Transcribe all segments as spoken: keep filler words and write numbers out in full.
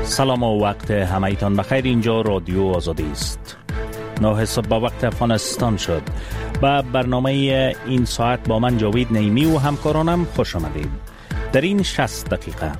سلام و وقت همایتان بخیر. اینجا رادیو آزادی است. نه صبح با وقت افغانستان شد. با برنامه این ساعت با من جاوید نیمی و همکارانم خوش آمدید. در این شصت دقیقه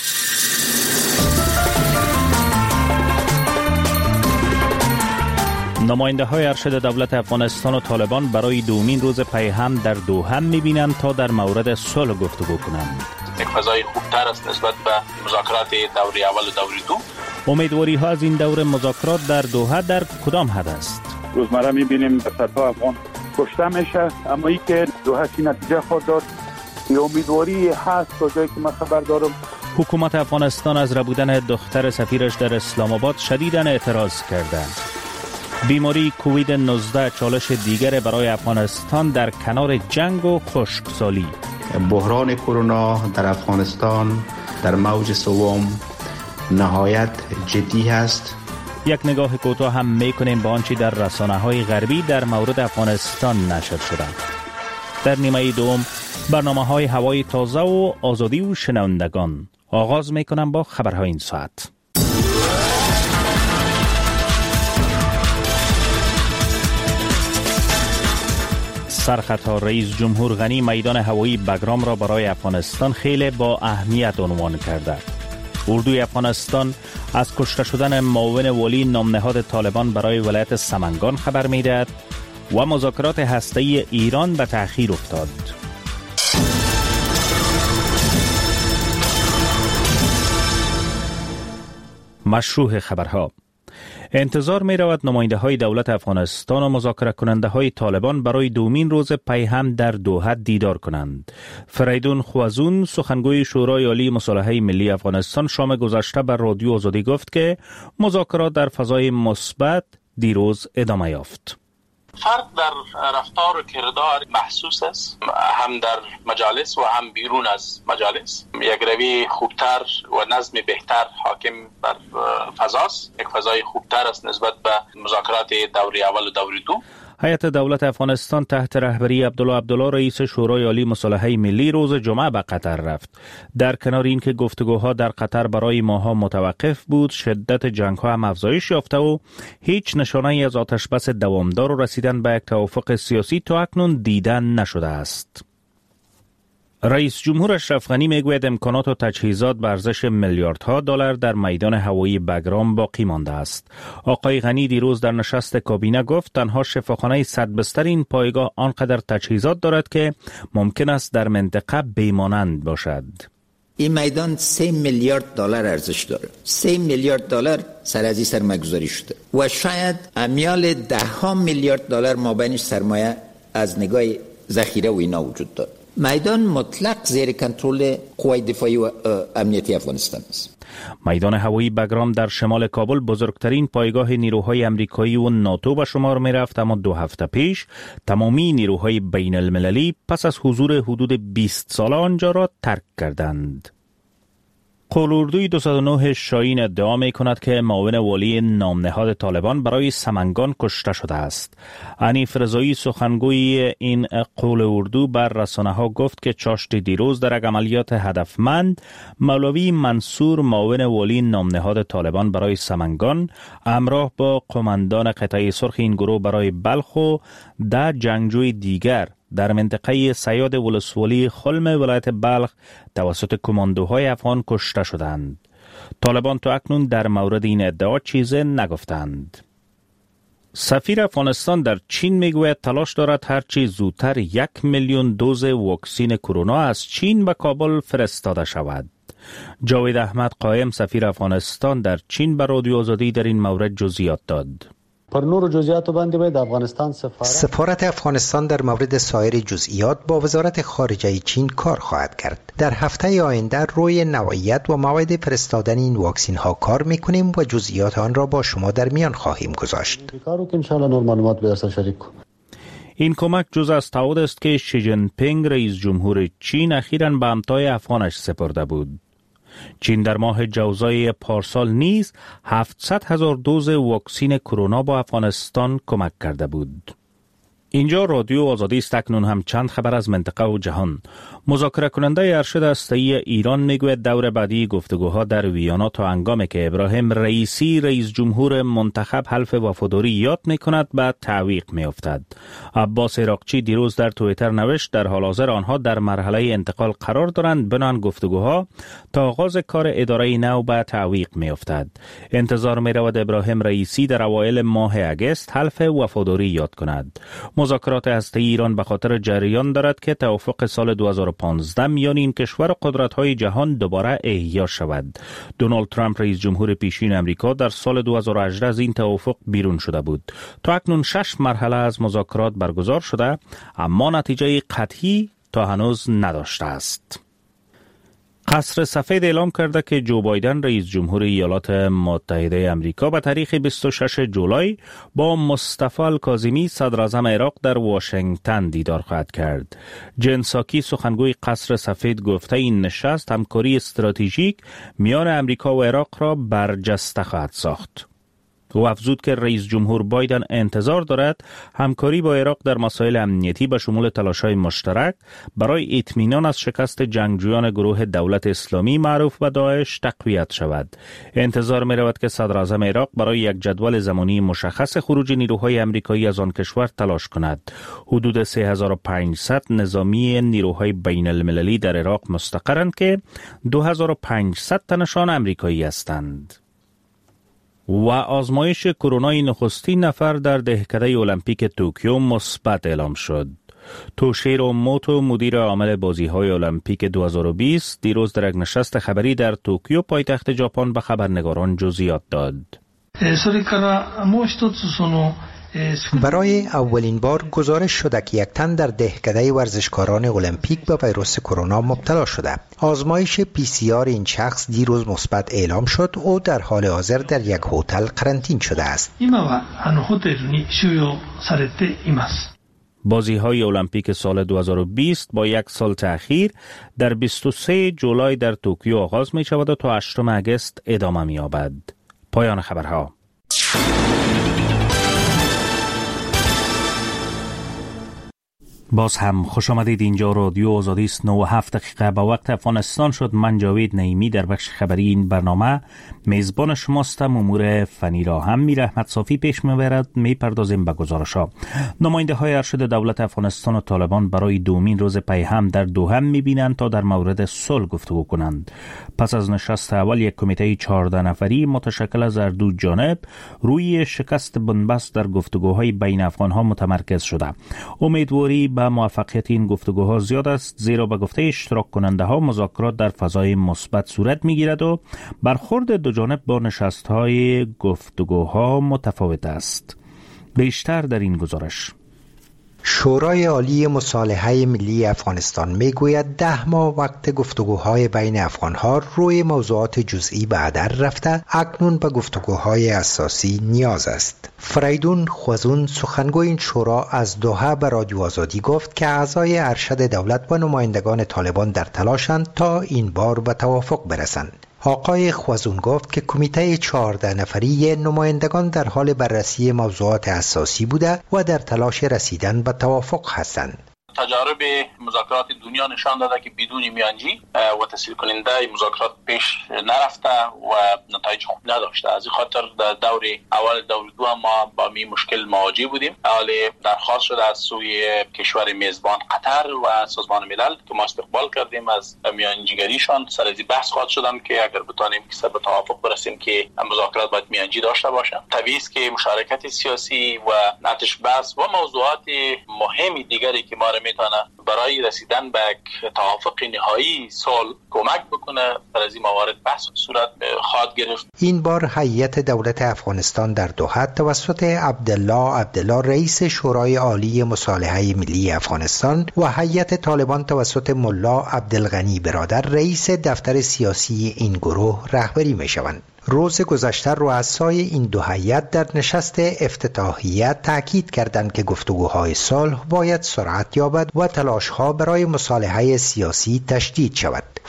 نماینده های ارشد دولت افغانستان و طالبان برای دومین روز پیهم در دوحه می‌بینند تا در مورد صلح گفتگو کنند. یک فضای خوبتر است نسبت به مذاکرات دوره اول و دوره دو. امیدواری ها از این دور مذاکرات در دوحه در کدام حد است؟ روزمره می‌بینیم صدها افغان کشته میشه، اما ای که دوحه چی نتیجه خود داد امیدواری هست تا جایی که من خبر دارم. حکومت افغانستان از ربودن دختر سفیرش در اسلام آباد شدیداً اعتراض کرده. بیماری کووید نوزده چالش دیگر برای افغانستان در کنار جنگ و خشکسالی. بحران کرونا در افغانستان در موج سوم نهایت جدی است. یک نگاه کوتاه هم میکنیم به آنچه در رسانه‌های غربی در مورد افغانستان نشر شده. در نیمه دوم برنامه‌های هوای تازه و آزادی و شنوندگان. آغاز میکنم با خبرهای این ساعت. سرخطا رئیس جمهور غنی میدان هوایی بگرام را برای افغانستان خیلی با اهمیت عنوان کرده. اردوی افغانستان از کشته شدن معاون ولی نامنهاد طالبان برای ولایت سمنگان خبر می‌دهد و مذاکرات هسته‌ای ایران به تأخیر افتاد. مشروع خبرها. انتظار می رود نماینده های دولت افغانستان و مذاکره کننده های طالبان برای دومین روز پیهم در دوحه دیدار کنند. فریدون خوازون سخنگوی شورای عالی مصالحه ملی افغانستان شام گذشته بر رادیو آزادی گفت که مذاکرات در فضای مثبت دیروز ادامه یافت. فرق در رفتار و کردار محسوس است، هم در مجالس و هم بیرون از مجالس. یک روی خوبتر و نظم بهتر حاکم بر فضاست. یک فضای خوبتر است نسبت به مذاکرات دوره اول و دوره دو. هیئت دولت افغانستان تحت رهبری عبدالله عبدالله رئیس شورای عالی مصالحه ملی روز جمعه به قطر رفت. در کنار اینکه گفتگوها در قطر برای ماه‌ها متوقف بود، شدت جنگ‌ها هم افزایش یافته و هیچ نشانه‌ای از آتشبس دوامدار و رسیدن به یک توافق سیاسی تا اکنون دیدن نشده است. رئیس جمهور اشرف غنی میگوید امکانات و تجهیزات به ارزش میلیاردها دلار در میدان هوایی بگرام باقی مانده است. آقای غنی دیروز در نشست کابینه گفت تنها شفاخانه صد بستر این پایگاه آنقدر تجهیزات دارد که ممکن است در منطقه بیمانند باشد. این میدان سه میلیارد دلار ارزش داره. سه میلیارد دلار سرازی سرمایه‌گذاری شده و شاید امیال ده ها میلیارد دلار مابینش سرمایه از نگاه ذخیره و اینا وجود داره. میدان مطلق زیر کنترل قوای دفاعی و امنیتی افغانستان است. میدان هوایی بگرام در شمال کابل بزرگترین پایگاه نیروهای امریکایی و ناتو به شمار می رفت، اما دو هفته پیش تمامی نیروهای بین المللی پس از حضور حدود بیست ساله آنجا را ترک کردند. قول-اردوی دویست و نه شاهین ادعا می کند که معاون والی نامنهاد طالبان برای سمنگان کشته شده است. حنیف رضایی سخنگوی این قول-اردو بر رسانه ها گفت که چاشت دیروز در یک عملیات هدفمند مولوی منصور معاون والی نامنهاد طالبان برای سمنگان همراه با قماندان قطعه سرخ این گروه برای بلخ و ده جنگجوی دیگر در منطقه سیاد ولسوالی خلم ولایت بلخ توسط کماندوهای افغان کشته شدند. طالبان تا اکنون در مورد این ادعا چیزی نگفتند. سفیر افغانستان در چین میگوید تلاش دارد هرچی زودتر یک میلیون دوز واکسین کرونا از چین به کابل فرستاده شود. جاوید احمد قائم سفیر افغانستان در چین به رادیو آزادی در این مورد جزئیات داد. پر نور جزئیات باندې باید افغانستان سفارت سفارت افغانستان در مورد سایر جزئیات با وزارت خارجه چین کار خواهد کرد. در هفته آینده روی نوعیت و موعد فرستادن این واکسین ها کار میکنیم و جزئیات آن را با شما در میان خواهیم گذاشت. کارو که ان شاء الله نور معلومات به درس شریک کنیم. این کمک جز از تعهد است که شی جین پینگ رئیس جمهور چین اخیراً به همتای افغانش سپرده بود. چین در ماه جوزای پارسال نیز هفتصد هزار دوز واکسین کرونا با افغانستان کمک کرده بود. اینجا رادیو آزادی است. اکنون هم چند خبر از منطقه و جهان. مذاکره کننده ارشد هسته‌ای ایران میگوید دور بعدی گفتگوها در ویانا تا هنگامی که ابراهیم رئیسی رئیس جمهور منتخب حلف وفاداری یاد میکند به تعویق میافتد. عباس عراقچی دیروز در توییتر نوشت در حال حاضر آنها در مرحله انتقال قرار دارند، بنان گفتگوها تا آغاز کار اداره نو به تعویق میافتد. انتظار میرود ابراهیم رئیسی در اوایل ماه اگست حلف وفاداری یاد کند. مذاکرات هسته‌ای ایران به خاطر جریان دارد که توافق سال دو هزار و پانزده میان این کشور و قدرت‌های جهان دوباره احیا شود. دونالد ترامپ رئیس جمهور پیشین امریکا در سال دو هزار و هجده از این توافق بیرون شده بود. تا اکنون شش مرحله از مذاکرات برگزار شده، اما نتیجه قطعی تا هنوز نداشته است. قصر سفید اعلام کرده که جو بایدن رئیس جمهور ایالات متحده امریکا به تاریخ بیست و ششم جولای با مصطفی الکاظمی صدر اعظم عراق در واشنگتن دیدار خواهد کرد. جن ساکی سخنگوی قصر سفید گفته این نشست همکاری استراتژیک میان امریکا و عراق را برجسته خواهد ساخت. او افزود که رئیس جمهور بایدن انتظار دارد همکاری با عراق در مسائل امنیتی به شمول تلاش‌های مشترک برای اطمینان از شکست جنگجویان گروه دولت اسلامی معروف به داعش تقویت شود. انتظار می‌رود که صدر اعظم عراق برای یک جدول زمانی مشخص خروج نیروهای آمریکایی از آن کشور تلاش کند. حدود سه هزار و پانصد نظامی نیروهای بین المللی در عراق مستقرند که دو هزار و پانصد تنشان آمریکایی هستند. و آزمایش کرونای نخستین نفر در دهکده المپیک توکیو مثبت اعلام شد. توشیرو موتو مدیر عامل بازی‌های المپیک دو هزار و بیست دیروز در یک نشست خبری در توکیو پایتخت ژاپن به خبرنگاران جزئیات داد. برای اولین بار گزارش شده که یک تن در دهکده ورزشکاران المپیک به ویروس کرونا مبتلا شده. آزمایش پی سی آر این شخص دیروز مثبت اعلام شد. او در حال حاضر در یک هتل قرنطین شده است. بازی‌های المپیک سال دو هزار و بیست با یک سال تأخیر در بیست و سوم جولای در توکیو آغاز می شود و تا هشتم آگوست ادامه می یابد. پایان خبرها. باز هم خوش آمدید. اینجا رادیو آزادی است. نه و هفت دقیقه به وقت افغانستان شد. من جاوید نعیمی در بخش خبری این برنامه میزبان شماستم. امور فنی را هم میر احمد صافی پیش میبرد. میپردازیم به گزارش‌ها. نماینده های ارشد دولت افغانستان و طالبان برای دومین روز پیهم در دوحه میبینند تا در مورد صلح گفتگو کنند. پس از نشست اول یک کمیته چهارده نفری متشکل از هر دو جانب روی شکست بنبست در گفتگوهای بین افغانها متمرکز شده. امیدواری به موفقیت این گفتگوها زیاد است، زیرا به گفته اشتراک کننده ها مذاکرات در فضای مثبت صورت میگیرد و برخورد دو جانب با نشست های گفتگوها متفاوت است. بیشتر در این گزارش. شورای عالی مصالحه ملی افغانستان میگوید ده ماه وقت گفتگوهای بین افغانها روی موضوعات جزئی به هدر رفته، اکنون به گفتگوهای اساسی نیاز است. فریدون خوزون سخنگوی این شورا از دوحه به رادیو آزادی گفت که اعضای ارشد دولت و نمایندگان طالبان در تلاشند تا این بار به توافق برسند. آقای خوزون گفت که کمیته چهارده نفری نمایندگان در حال بررسی موضوعات اساسی بوده و در تلاش رسیدن به توافق هستند. تجارب مذاکرات دنیا نشان داده که بدون میانجی و تسهیل کننده مذاکرات پیش نرفته و نتایج خوب نداشته. از این خاطر در دور اول دور دو ما با می مشکل مواجه بودیم. حالی درخواست شده از سوی کشور میزبان قطر و سازمان ملل که ما استقبال کردیم از میانجیگریشان سر از بحث خواهد شدن که اگر بتونیم که به توافق برسیم که مذاکرات باید میانجی داشته باشن. طبیعی است که مشارکت سیاسی و نتش بحث و موضوعات مهمی دیگری که ما میتونه برای رسیدن به توافق نهایی صلح کمک بکنه در از این موارد بحث صورت خواهد گرفت. این بار هیئت دولت افغانستان در دوحه توسط عبدالله عبدالله رئیس شورای عالی مصالحه ملی افغانستان و هیئت طالبان توسط ملا عبدالغنی برادر رئیس دفتر سیاسی این گروه رهبری میشوند. روز گذشته رؤسای این دو هیئت در نشست افتتاحیه تاکید کردند که گفتگوهای صلح باید سرعت یابد و تلاش‌ها برای مصالحه سیاسی تشدید شود.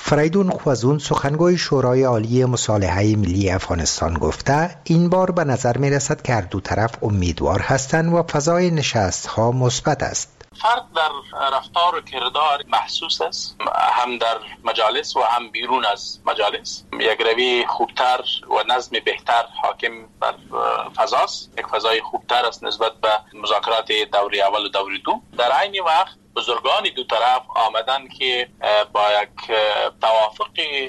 فریدون خوازون سخنگوی شورای عالی مصالحه ملی افغانستان گفته این بار به نظر می رسد که هر دو طرف امیدوار هستند و فضای نشست ها مثبت است. فرق در رفتار و کردار محسوس است، هم در مجالس و هم بیرون از مجالس. یک روی خوبتر و نظم بهتر حاکم بر فضاست، یک فضای خوبتر است نسبت به مذاکرات دوره اول و دوره دو. در عین وقت بزرگان دو طرف آمدن که با یک توافق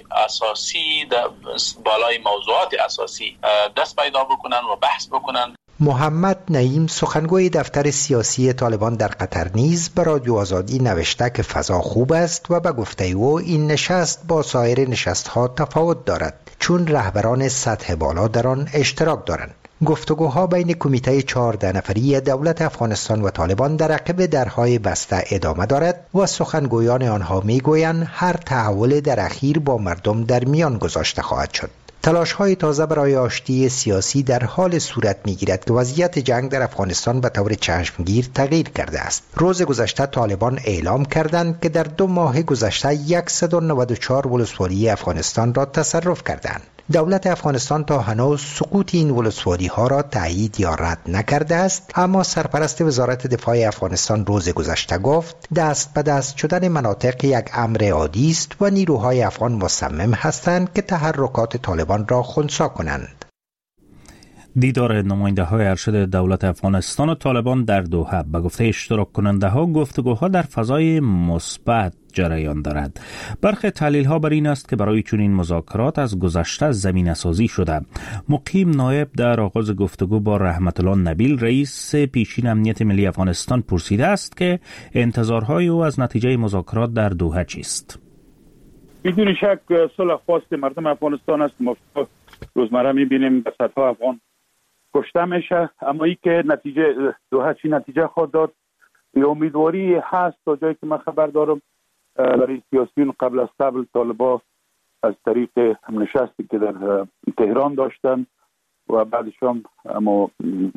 اساسی بالای موضوعات اساسی دست پیدا بکنن و بحث بکنن. محمد نعیم سخنگوی دفتر سیاسی طالبان در قطر نیز به رادیو آزادی نوشته که فضا خوب است و به گفته او این نشست با سایر نشست‌ها تفاوت دارد چون رهبران سطح بالا در آن اشتراک دارند. گفتگوها بین کمیته چهارده نفری دولت افغانستان و طالبان در عقب درهای بسته ادامه دارد و سخنگویان آنها میگویند هر تحول در اخیر با مردم در میان گذاشته خواهد شد. تلاش‌های تازه برای آشتی سیاسی در حال صورت می‌گیرد که وضعیت جنگ در افغانستان به طور چشمگیر تغییر کرده است. روز گذشته طالبان اعلام کردند که در دو ماه گذشته صد و نود و چهار ولسوالی افغانستان را تصرف کردند. دولت افغانستان تا هنوز سقوط این ولسوالی ها را تایید یا رد نکرده است، اما سرپرست وزارت دفاع افغانستان روز گذشته گفت دست به دست شدن مناطق یک امر عادی است و نیروهای افغان مصمم هستند که تحرکات طالبان را خنثی کنند. دیدار نماینده های ارشد دولت افغانستان و طالبان در دوحه به گفته اشتراک کننده ها گفتگوها در فضای مثبت جریان دارد. برخی تحلیل ها بر این است که برای چنین مذاکرات از گذشته زمینه سازی شده. مقیم نایب در آغاز گفتگو با رحمت الله نبیل رئیس پیشین امنیت ملی افغانستان پرسیده است که انتظارهای او از نتیجه مذاکرات در دوحه چیست؟ بدون شک صلح خواست مردم افغانستان است. ما روزمره می‌بینیم به صدها افغان کشته میشه، اما ای که نتیجه دوحه چی نتیجه خواهد داد یه امیدواری هست. تا جایی که من خبر دارم برای سیاسیون قبل از قبل طالبان از طریق نشستی که در تهران داشتن و بعدش هم اما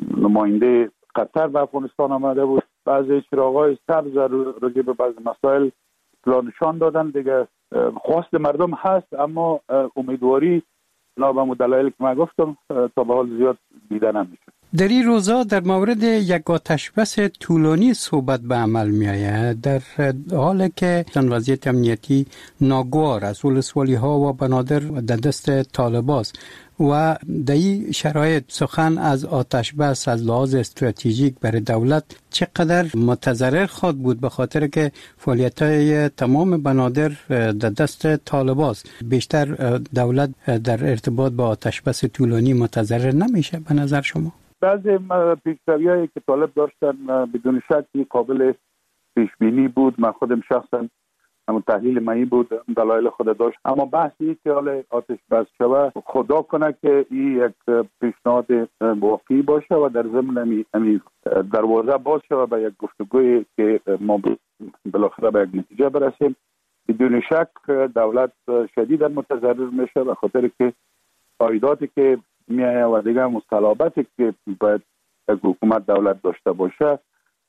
نماینده قطر به افغانستان آمده بود، بعضی چراغای سبز راجع به بعض مسائل نشان دادن. دیگه خواست مردم هست، اما امیدواری نه به دلایلی که من گفتم تا به حال زیاد دیده نمیشه. در این روزا در مورد یک آتش بس طولانی صحبت به عمل می آید، در حالی که وضعیت امنیتی ناگوار از ولسوالی ها و بنادر در دست طالباست و در این شرایط سخن از آتش بس از لحاظ استراتژیک برای دولت چقدر متضرر خواهد بود، به خاطر که فعالیت های تمام بنادر در دست طالباست. بیشتر دولت در ارتباط با آتش بس طولانی متضرر نمیشه به نظر شما؟ بعضی پیش‌روی‌هایی که طالب داشتن بدون شک قابل پیش بینی بود. من خودم شخصا همون تحلیل منی بود، دلایل خود داشت، اما بحثی که حال آتش بس شود خدا کنه که این یک پیشنهاد واقعی باشه و در ضمن امی دروازه باز شود به یک گفتگوی که ما بالاخره به یک نتیجه برسیم. بدون شک دولت شدیدا متضرر میشه به خاطر که عایداتی که میایه و دیگه مصالحاتی که باید یک حکومت دولت داشته باشه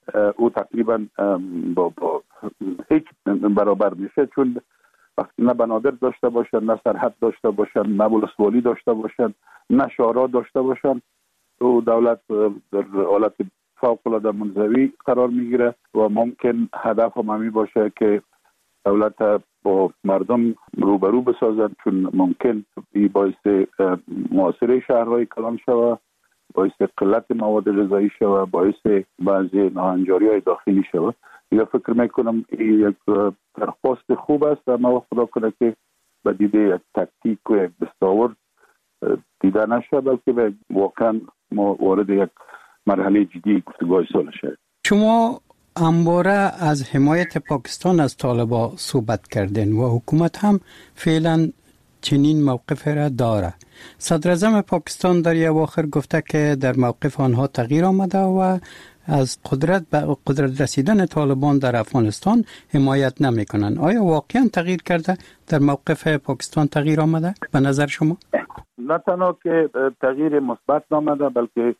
او تقریبا با, با هیچ برابر میشه، چون وقتی نه بنادر داشته باشن، نه سرحد داشته باشن، نه ولسوالی داشته باشن، نه شورا داشته باشن، او دولت در حالت فوق العاده منزوی قرار میگیره و ممکن هدف هم همی باشه که دولت با مردم روبرو بسازن، چون ممکن بی باعث محاصره شهرهای کلان شوه، باعث قلت مواد غذایی شوه، باعث بعضی ناهنجاری های داخلی شوه. یا فکر میکنم این یک درخواست خوب است، اما خدا کنه که به دیده یک تکتیک و یک دستاورد دیده نشه، بلکه واقعا ما وارد یک مرحله جدی گفتگوهای صلح شد. شما همواره از حمایت پاکستان از طالبان صحبت کردین و حکومت هم فعلا چنین موقف را داره. صدر اعظم پاکستان در اواخر گفته که در موقف آنها تغییر آمده و از قدرت به قدرت رسیدن طالبان در افغانستان حمایت نمی کنن. آیا واقعا تغییر کرده؟ در موقف پاکستان تغییر آمده به نظر شما؟ نه تنها که تغییر مثبت آمده، بلکه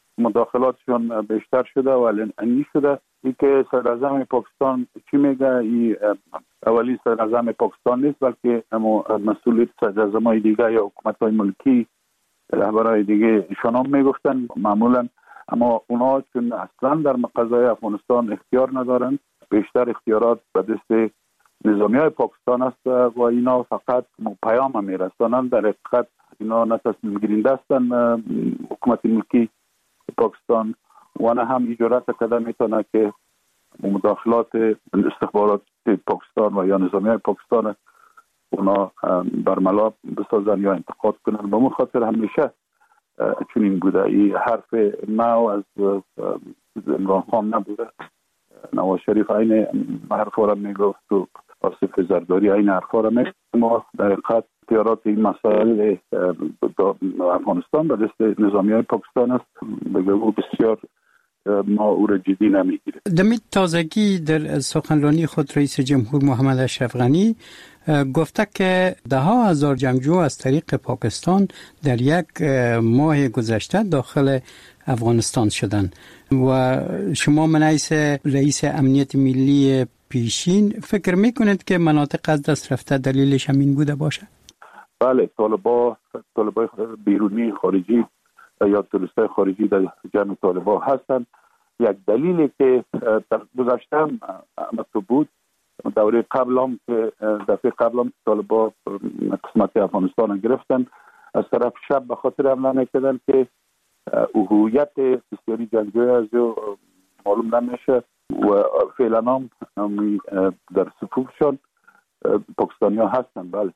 مداخلاتشون بیشتر شده و علنی شده. این که صدر اعظم پاکستان چی میگه، این اولی صدر اعظم پاکستان نیست، بلکه مسئول صدر اعظم‌های دیگه یا حکومت‌های ملکی، رهبرهای دیگه ایشان هم میگفتن معمولا. اما اونا چون اصلا در قضای افغانستان اختیار ندارن، بیشتر اختیارات به دست نظامی های پاکستان است و اینا فقط پیام میرسانند. در حقیقت اینا نه تصمیم گیرنده هستند حکومت ملکی پاکستان و نه هم اجازه کده میتونه که مداخلات استخبارات پاکستان و یا نظامی های پاکستان اونا برملا بسازن یا انتقاد کنن. به اون خاطر همیشه چنین بوده. این حرف ما از عمران خان نبوده. نواز شریف این حرفا را میگفت و آصف زرداری این حرفا را میگفت. ما در حقیقت اختیارات این مسائل افغانستان به دست نظامی های پاکستان است. بگو بسیار ما او را جدی نمیگیره. دمید تازگی در سخنرانی خود رئیس جمهور محمد اشرف غنی گفته که ده ها هزار جنگجو از طریق پاکستان در یک ماه گذشته داخل افغانستان شدند و شما منعیس رئیس امنیت ملی پیشین فکر میکنید که مناطق از دست رفته دلیلش همین بوده باشه؟ بله، طالبا طالبای بیرونی خارجی یا تروریستای خارجی در جمع طالبا هستند. یک دلیلی که در گذشته هم مطلوب بود، دوره قبل هم که دفعه قبل هم طالبا قسمت افغانستان گرفتن، از طرف شب به خاطر حمله نکردن که هویت بسیاری جنگجوی از معلوم نمیشه و فعلا هم در صفوفشان پاکستانی ها هستن. بله.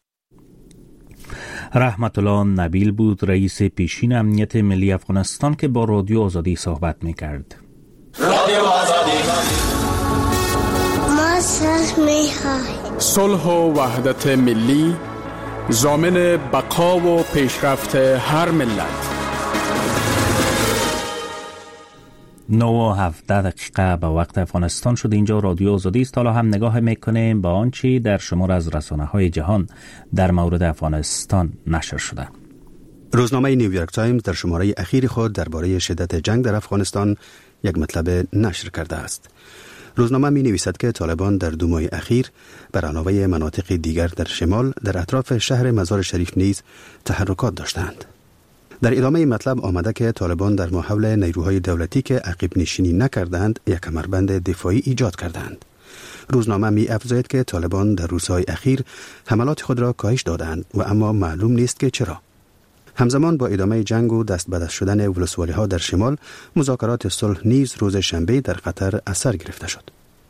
رحمت الله نبیل بود رئیس پیشین امنیت ملی افغانستان که با رادیو آزادی صحبت میکرد. رادیو آزادی ما صلح می‌خوایم. صلح و وحدت ملی ضامن بقا و پیشرفت هر ملت. نو و هفده دقیقه به وقت افغانستان شد. اینجا رادیو آزادی است. حالا هم نگاه میکنیم با آنچه در شمار از رسانه های جهان در مورد افغانستان نشر شده. روزنامه نیویورک تایمز در شماره اخیر خود درباره شدت جنگ در افغانستان یک مطلب نشر کرده است. روزنامه می نویسد که طالبان در دو ماه اخیر بر علاوه مناطق دیگر در شمال در اطراف شهر مزار شریف نیز تحرکات داشتند. در ادامه مطلب آمده که طالبان در ماحول نیروهای دولتی که عقب نشینی نکردند یک کمربند دفاعی ایجاد کردند. روزنامه می افزاید که طالبان در روزهای اخیر حملات خود را کاهش دادند و اما معلوم نیست که چرا. همزمان با ادامه جنگ و دست به دست شدن ولسوالی‌ها در شمال، مذاکرات صلح نیز روز شنبه در قطر از سر گرفته شد.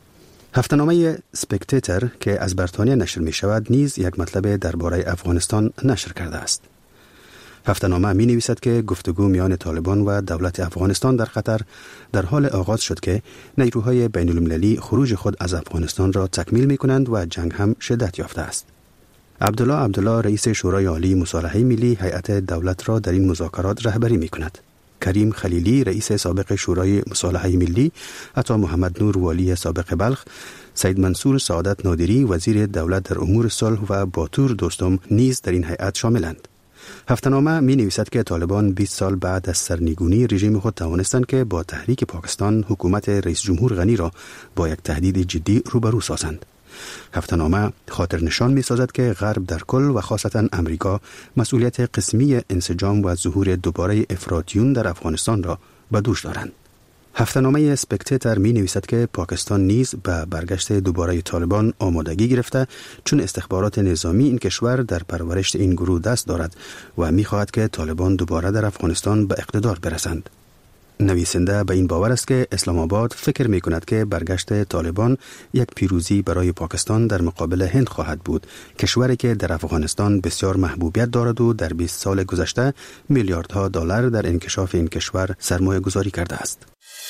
هفته‌نامه سپکتاتور که از بریتانیا نشر می شود نیز یک مطلب درباره افغانستان نشر کرده است. هفته‌نامه می نویسد که گفتگو میان طالبان و دولت افغانستان در قطر در حال آغاز شد که نیروهای بین المللی خروج خود از افغانستان را تکمیل می کنند و جنگ هم شدت یافته است. عبدالله عبدالله رئیس شورای عالی مصالحه ملی هیئت دولت را در این مذاکرات رهبری می کند. کریم خلیلی رئیس سابق شورای مصالحه ملی، عطا محمد نور والی سابق بلخ، سید منصور سعادت نادری وزیر دولت در امور صلح و باتور دوستم نیز در این هیئت شاملند. هفته‌نامه می نویسد که طالبان بیست سال بعد از سرنگونی رژیم خود توانستند که با تحریک پاکستان حکومت رئیس جمهور غنی را با یک تهدید جدی روبرو سازند. هفته‌نامه خاطر نشان می سازد که غرب در کل و خاصتا امریکا مسئولیت قسمی انسجام و ظهور دوباره افراطیون در افغانستان را به دوش دارند. هفته‌نامه سپکتاتور می نویسد که پاکستان نیز به برگشت دوباره طالبان آمادگی گرفته، چون استخبارات نظامی این کشور در پرورش این گروه دست دارد و می خواهد که طالبان دوباره در افغانستان به اقتدار برسند. نویسنده به این باور است که اسلام آباد فکر می کند که برگشت طالبان یک پیروزی برای پاکستان در مقابل هند خواهد بود، کشوری که در افغانستان بسیار محبوبیت دارد و در بیست سال گذشته میلیاردها دلار در انکشاف این کشور سرمایه گذاری کرده است.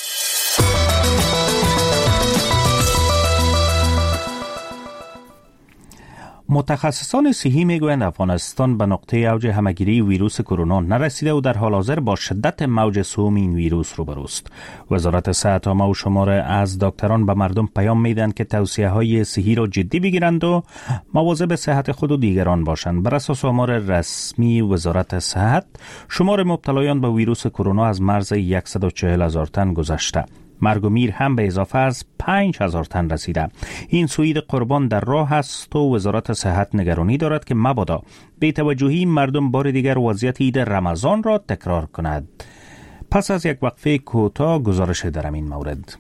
متخصصان صحی میگویند افغانستان به نقطه اوج همهگیری ویروس کرونا نرسیده و در حال حاضر با شدت موج سوم این ویروس روبروست. وزارت صحت عامه و شمار از دکتران به مردم پیام میدن که توصیه های صحی را جدی بگیرند و مواظب صحت خود و دیگران باشند. بر اساس آمار رسمی وزارت صحت، شمار مبتلایان به ویروس کرونا از مرز صد و چهل هزار تن گذشته. مرگ و میر هم به اضافه از پنج هزار تن رسیده. این سوید قربان در راه است و وزارت صحت نگرانی دارد که مبادا بی توجهی مردم بار دیگر وضعیت عید رمضان را تکرار کند. پس از یک وقفه کوتاه گزارش در این مورد.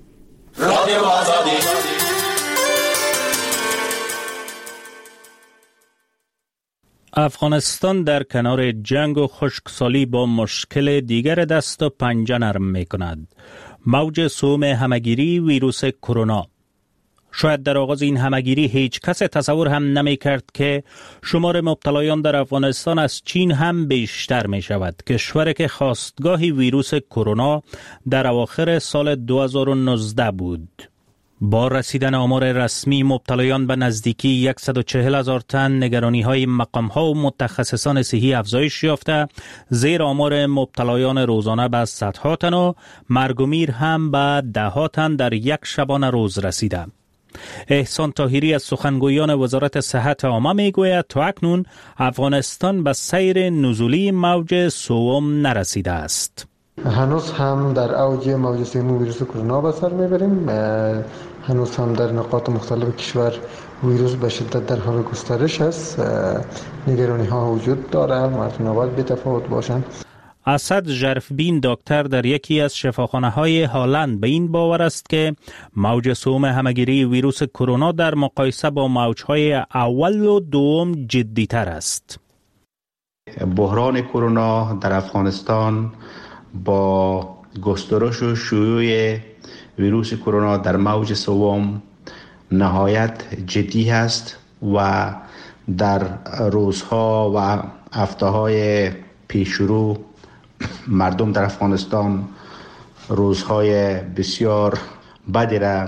افغانستان در کنار جنگ و خشکسالی با مشکل دیگر دست و پنجه نرم می کند. موج سوم همگیری ویروس کرونا. شاید در آغاز این همگیری هیچ کس تصور هم نمی کرد که شمار مبتلایان در افغانستان از چین هم بیشتر می شود. کشوری که خاستگاه ویروس کرونا در اواخر سال دو هزار و نوزده بود. با رسیدن آمار رسمی مبتلایان به نزدیکی صد و چهل هزار تن، نگرانی های مقام ها و متخصصان صحی افزایش یافته، زیر آمار مبتلایان روزانه به صدها تن و مرگ و میر هم به ده ها تن در یک شبانه روز رسیده. احسان طاهری از سخنگویان وزارت صحت عامه می گوید تا اکنون افغانستان به سیر نزولی موج سوم نرسیده است. هنوز هم در اوج موج سوم ویروس کرونا به سر میبریم. هنوز هم در نقاط مختلف کشور ویروس به شدت در حال گسترش است. نگرانی ها وجود داره، مردم نباید بی‌تفاوت باشند. اسد ژرفبین دکتر در یکی از شفاخانه های هالند به این باور است که موج سوم همگیری ویروس کرونا در مقایسه با موج‌های اول و دوم جدی‌تر است. بحران کرونا در افغانستان با گسترش و شیوع ویروس کرونا در موج سوم نهایت جدی است و در روزها و هفته‌های پیشرو مردم در افغانستان روزهای بسیار بدی را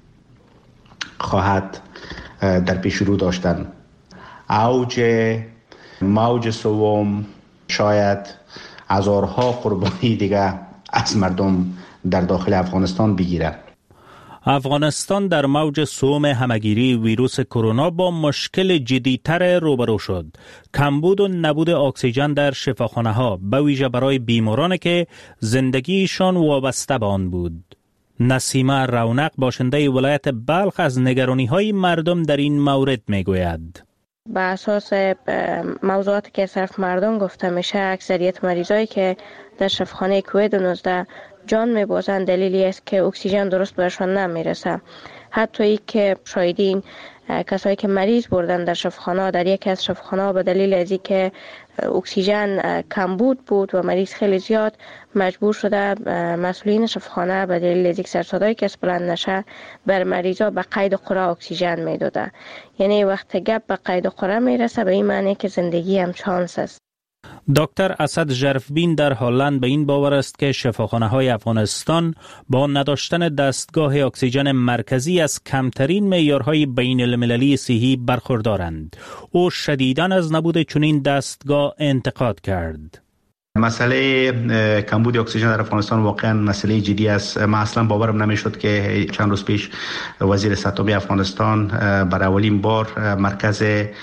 خواهد در پیشرو داشتن. اوج موج سوم شاید هزارها قربانی دیگه از مردم در داخل افغانستان بگیره. افغانستان در موج سوم همگیری ویروس کرونا با مشکل جدی‌تر روبرو شد. کمبود و نبود اکسیژن در شفاخانه ها به ویژه برای بیمارانی که زندگیشان وابسته به آن بود. نسیمه رونق باشنده ولایت بلخ از نگرانی های مردم در این مورد می گوید. به اساس موضوعاتی که صرف مردم گفته میشه، اکثریت مریضایی که در شفاخانه کووید نوزده جان میبازند دلیلی است که اکسیژن درست برشان نمیرسه. حتی ای که شاهدین کسایی که مریض بردن در شفاخانه، در یکی از شفاخانه به دلیل از اینکه اکسیژن کمبود بود و مریض خیلی زیاد، مجبور شده مسئولین شفاخانه به دلیل از اینکه سرصدای کس بلند نشه بر مریضا به قید قره اکسیژن میداده. یعنی وقت گپ به قید قره میرسه به این معنی که زندگی هم چانس است. دکتر اسد ژرفبین در هالند به این باور است که شفاخانه های افغانستان با نداشتن دستگاه اکسیژن مرکزی از کمترین معیارهای بین المللی صحی برخوردارند. او شدیداً از نبود چنین دستگاه انتقاد کرد. مسئله کمبود اکسیژن در افغانستان واقعا مسئله جدی است. من اصلا باورم نمیشد که چند روز پیش وزیر صحت افغانستان برای اولین بار مرکز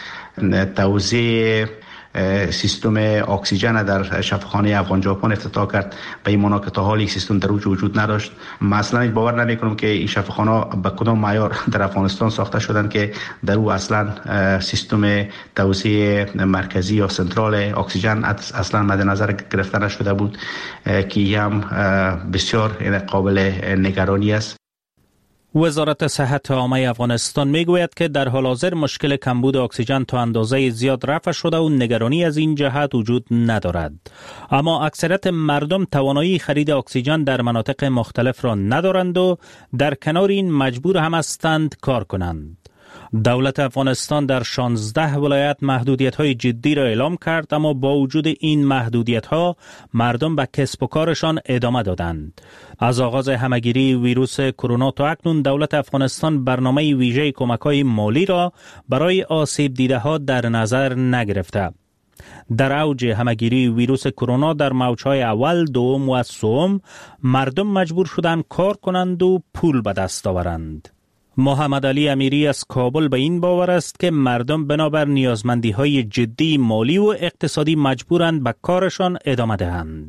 توزیع سیستم اکسیژن در شفاخانه افغان ژاپن افتتاح کرد. به این معنی که تا حال یک سیستم در اوج وجود نداشت. من اصلا باور نمیکنم که این شفاخانه به کدام معیار در افغانستان ساخته شدن که در او اصلا سیستم توزیع مرکزی یا سنترال اکسیژن اصلا مد نظر گرفته نشده بود که هم بسیار قابل نگرانی است. وزارت صحت عامه افغانستان میگوید که در حال حاضر مشکل کمبود اکسیژن تا اندازه زیاد رفع شده و نگرانی از این جهت وجود ندارد. اما اکثریت مردم توانایی خرید اکسیژن در مناطق مختلف را ندارند و در کنار این مجبور هم هستند کار کنند. دولت افغانستان در شانزده ولایت محدودیت‌های جدی را اعلام کرد، اما با وجود این محدودیت‌ها مردم به کسب و کارشان ادامه دادند. از آغاز همگیری ویروس کرونا تا اکنون دولت افغانستان برنامه ویژه کمک‌های مالی را برای آسیب دیده‌ها در نظر نگرفته. در اوج همگیری ویروس کرونا در موج‌های اول، دوم و سوم مردم مجبور شدند کار کنند و پول به دست آورند. محمد علی امیری از کابل به این باور است که مردم بنابر نیازمندی‌های جدی مالی و اقتصادی مجبورند به کارشان ادامه دهند.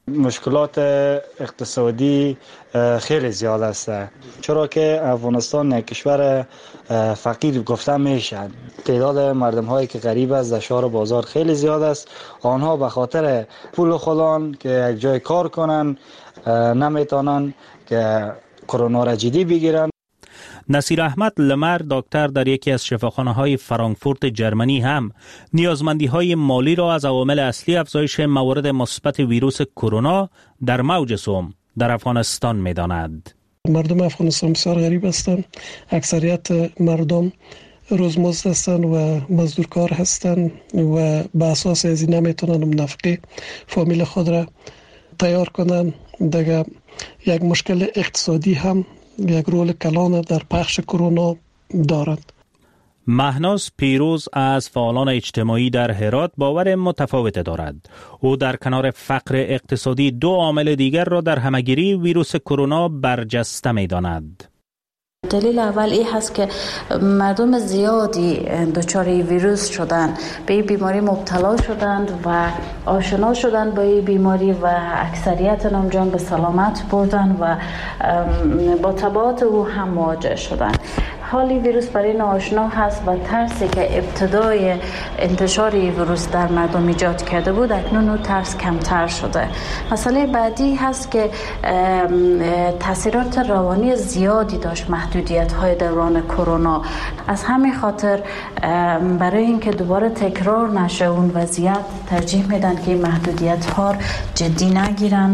مشکلات اقتصادی خیلی زیاد است، چرا که افغانستان یک کشور فقیر گفته میشه. تعداد مردم هایی که غریب است در شهر بازار خیلی زیاد است. آنها به خاطر پول خودان که یک جای کار کنن نمیتونن که کرونا را جدی بگیرن. نصیر احمد لمر، دکتر در یکی از شفاخانه های فرانکفورت جرمنی، هم نیازمندی های مالی را از عوامل اصلی افزایش موارد مثبت ویروس کرونا در موج سوم در افغانستان می داند. مردم افغانستان بسیار غریب هستند. اکثریت مردم روزمزد هستند و مزدورکار هستند و به اساس از این نمیتونن نفقه فامیل خود را تیار کنند. دیگه یک مشکل اقتصادی هم یک رول کلان در پخش کرونا دارد. مهناز پیروز از فعالان اجتماعی در هرات باور متفاوت دارد. او در کنار فقر اقتصادی دو عامل دیگر را در همگیری ویروس کرونا برجسته می داند. دلیل اول این هست که مردم زیادی دچار ویروس شدند، به این بیماری مبتلا شدند و آشنا شدند با این بیماری و اکثریت هم جان به سلامت بردند و با تبعات او هم مواجه شدند. حالی ویروس برای ناآشنا هست و ترسی که ابتدای انتشار ویروس در مردم ایجاد کرده بود اکنون او ترس کمتر شده. مسئله بعدی هست که تاثیرات روانی زیادی داشت محدودیت های دوران کرونا. از همین خاطر برای اینکه دوباره تکرار نشه اون وضعیت ترجیح میدن که این محدودیت ها جدی نگیرن.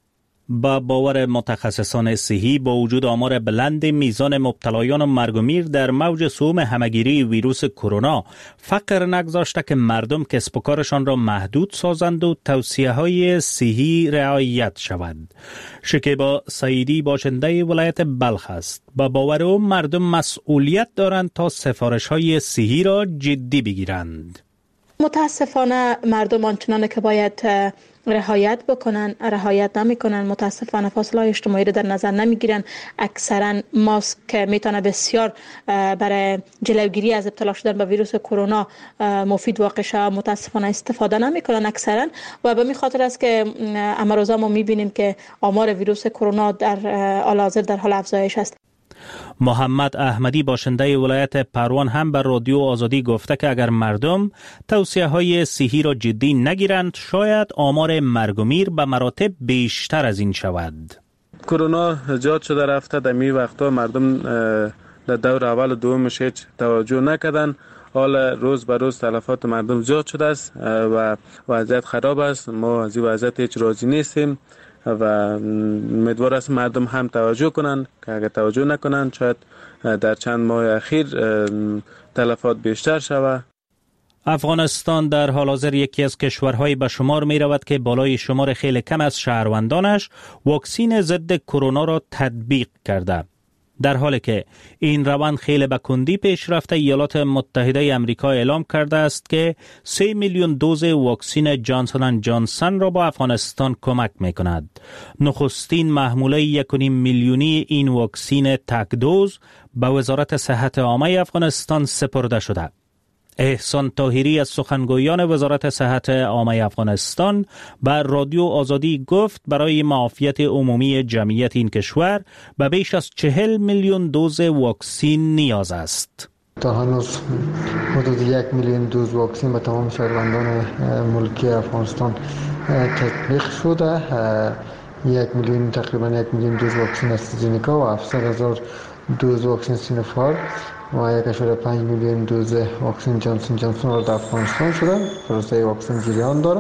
با باور متخصصان صحی، با وجود آمار بلند میزان مبتلایان و مرگ و میر در موج سوم همگیری ویروس کرونا، فقر نگذاشته که مردم کسب و کارشان را محدود سازند و توصیه های صحی رعایت شود. شکیبا سعیدی باشنده ولایت بلخ است. با باور او مردم مسئولیت دارند تا سفارش های صحی را جدی بگیرند. متاسفانه مردم آنچنان که باید رعایت بکنن رعایت نمیکنن. متاسفانه فاصله اجتماعی رو در نظر نمیگیرن. اکثرا ماسک میتونه بسیار برای جلوگیری از ابتلا شدن به ویروس کرونا مفید واقع شود، متاسفانه استفاده نمیکنن اکثرا و به می خاطر است که امروزه ما میبینیم که آمار ویروس کرونا در حال حاضر در حال افزایش است. محمد احمدی باشنده ولایت پروان هم بر رادیو آزادی گفته که اگر مردم توصیه های صحی را جدی نگیرند شاید آمار مرگ و میر به مراتب بیشتر از این شود. کرونا زیاد شده رفته، در می وقتا مردم در دور اول و دومش هیچ توجه نکردن. حال روز به روز تلفات مردم زیاد شده است و وضعیت خراب است. ما از این وضعیت هیچ راضی نیستیم و امیدوار است مردم هم توجه کنند که اگر توجه نکنند شاید در چند ماه اخیر تلفات بیشتر شود. افغانستان در حال حاضر یکی از کشورهای به شمار می رود که بالای شمار خیلی کم از شهروندانش واکسین ضد کرونا را تطبیق کرده. در حالی که این روند خیلی به کندی پیش رفته، ایالات متحده آمریکا اعلام کرده است که سه میلیون دوز واکسین جانسون اند جانسون را با افغانستان کمک می کند. نخستین محموله یک و نیم میلیونی این واکسین تک دوز به وزارت صحت عامه افغانستان سپرده شده. احسان طاهری از سخنگویان وزارت صحت عامه افغانستان بر رادیو آزادی گفت برای معافیت عمومی جمعیت این کشور به بیش از چهل میلیون دوز واکسین نیاز است. تا هنوز حدود یک میلیون دوز واکسین به تمام شهروندان ملکی افغانستان تطبیق شده. یک میلیون تقریبا یک میلیون دوز واکسین استرازینیکا و هفتصد هزار دوز واکسین سینوفارم و یک اشاره پنج میلیون دوز واکسن جانسون جانسون را در افغانستان شده. پروسه واکسن جریان داره.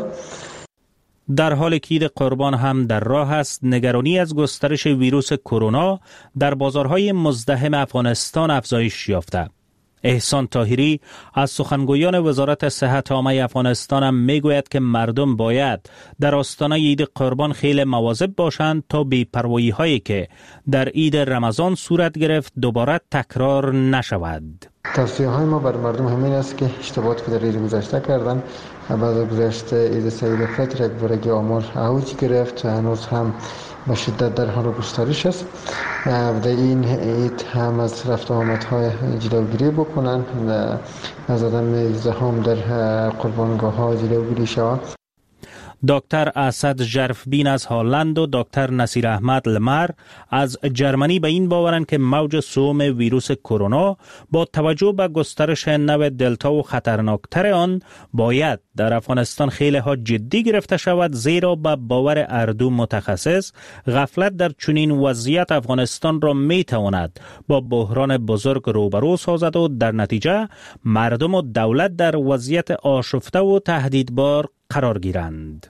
در حال که عید قربان هم در راه است، نگرانی از گسترش ویروس کرونا در بازارهای مزدحم افغانستان افزایش یافته. احسان طاهری از سخنگویان وزارت صحت عامه افغانستان هم میگوید که مردم باید در آستانه عید قربان خیلی مواظب باشند تا بی‌پروایی هایی که در عید رمضان صورت گرفت دوباره تکرار نشود. توصیه های ما بر مردم همین است که اشتباهاتی که در عید گذشته کردن بعد از گذشته عید سعید فطر یک بارگی آمار اوج گرفت، هنوز هم به شدت در حال گسترش است. در این عید هم از رفت و آمدهای جلوگیری بکنن، از عدم ازدحام در قربانگاه ها جلوگیری شود. دکتر اسد ژرفبین از هلند و دکتر نصیر احمد لمر از جرمنی به این باورند که موج سوم ویروس کرونا با توجه به گسترش نو دلتا و خطرناکتر آن باید در افغانستان خیلی ها جدی گرفته شود، زیرا به باور اردو متخصص غفلت در چنین وضعیت افغانستان را می تواند با بحران بزرگ روبرو سازد و در نتیجه مردم و دولت در وضعیت آشفته و تهدیدبار قرار گیرند.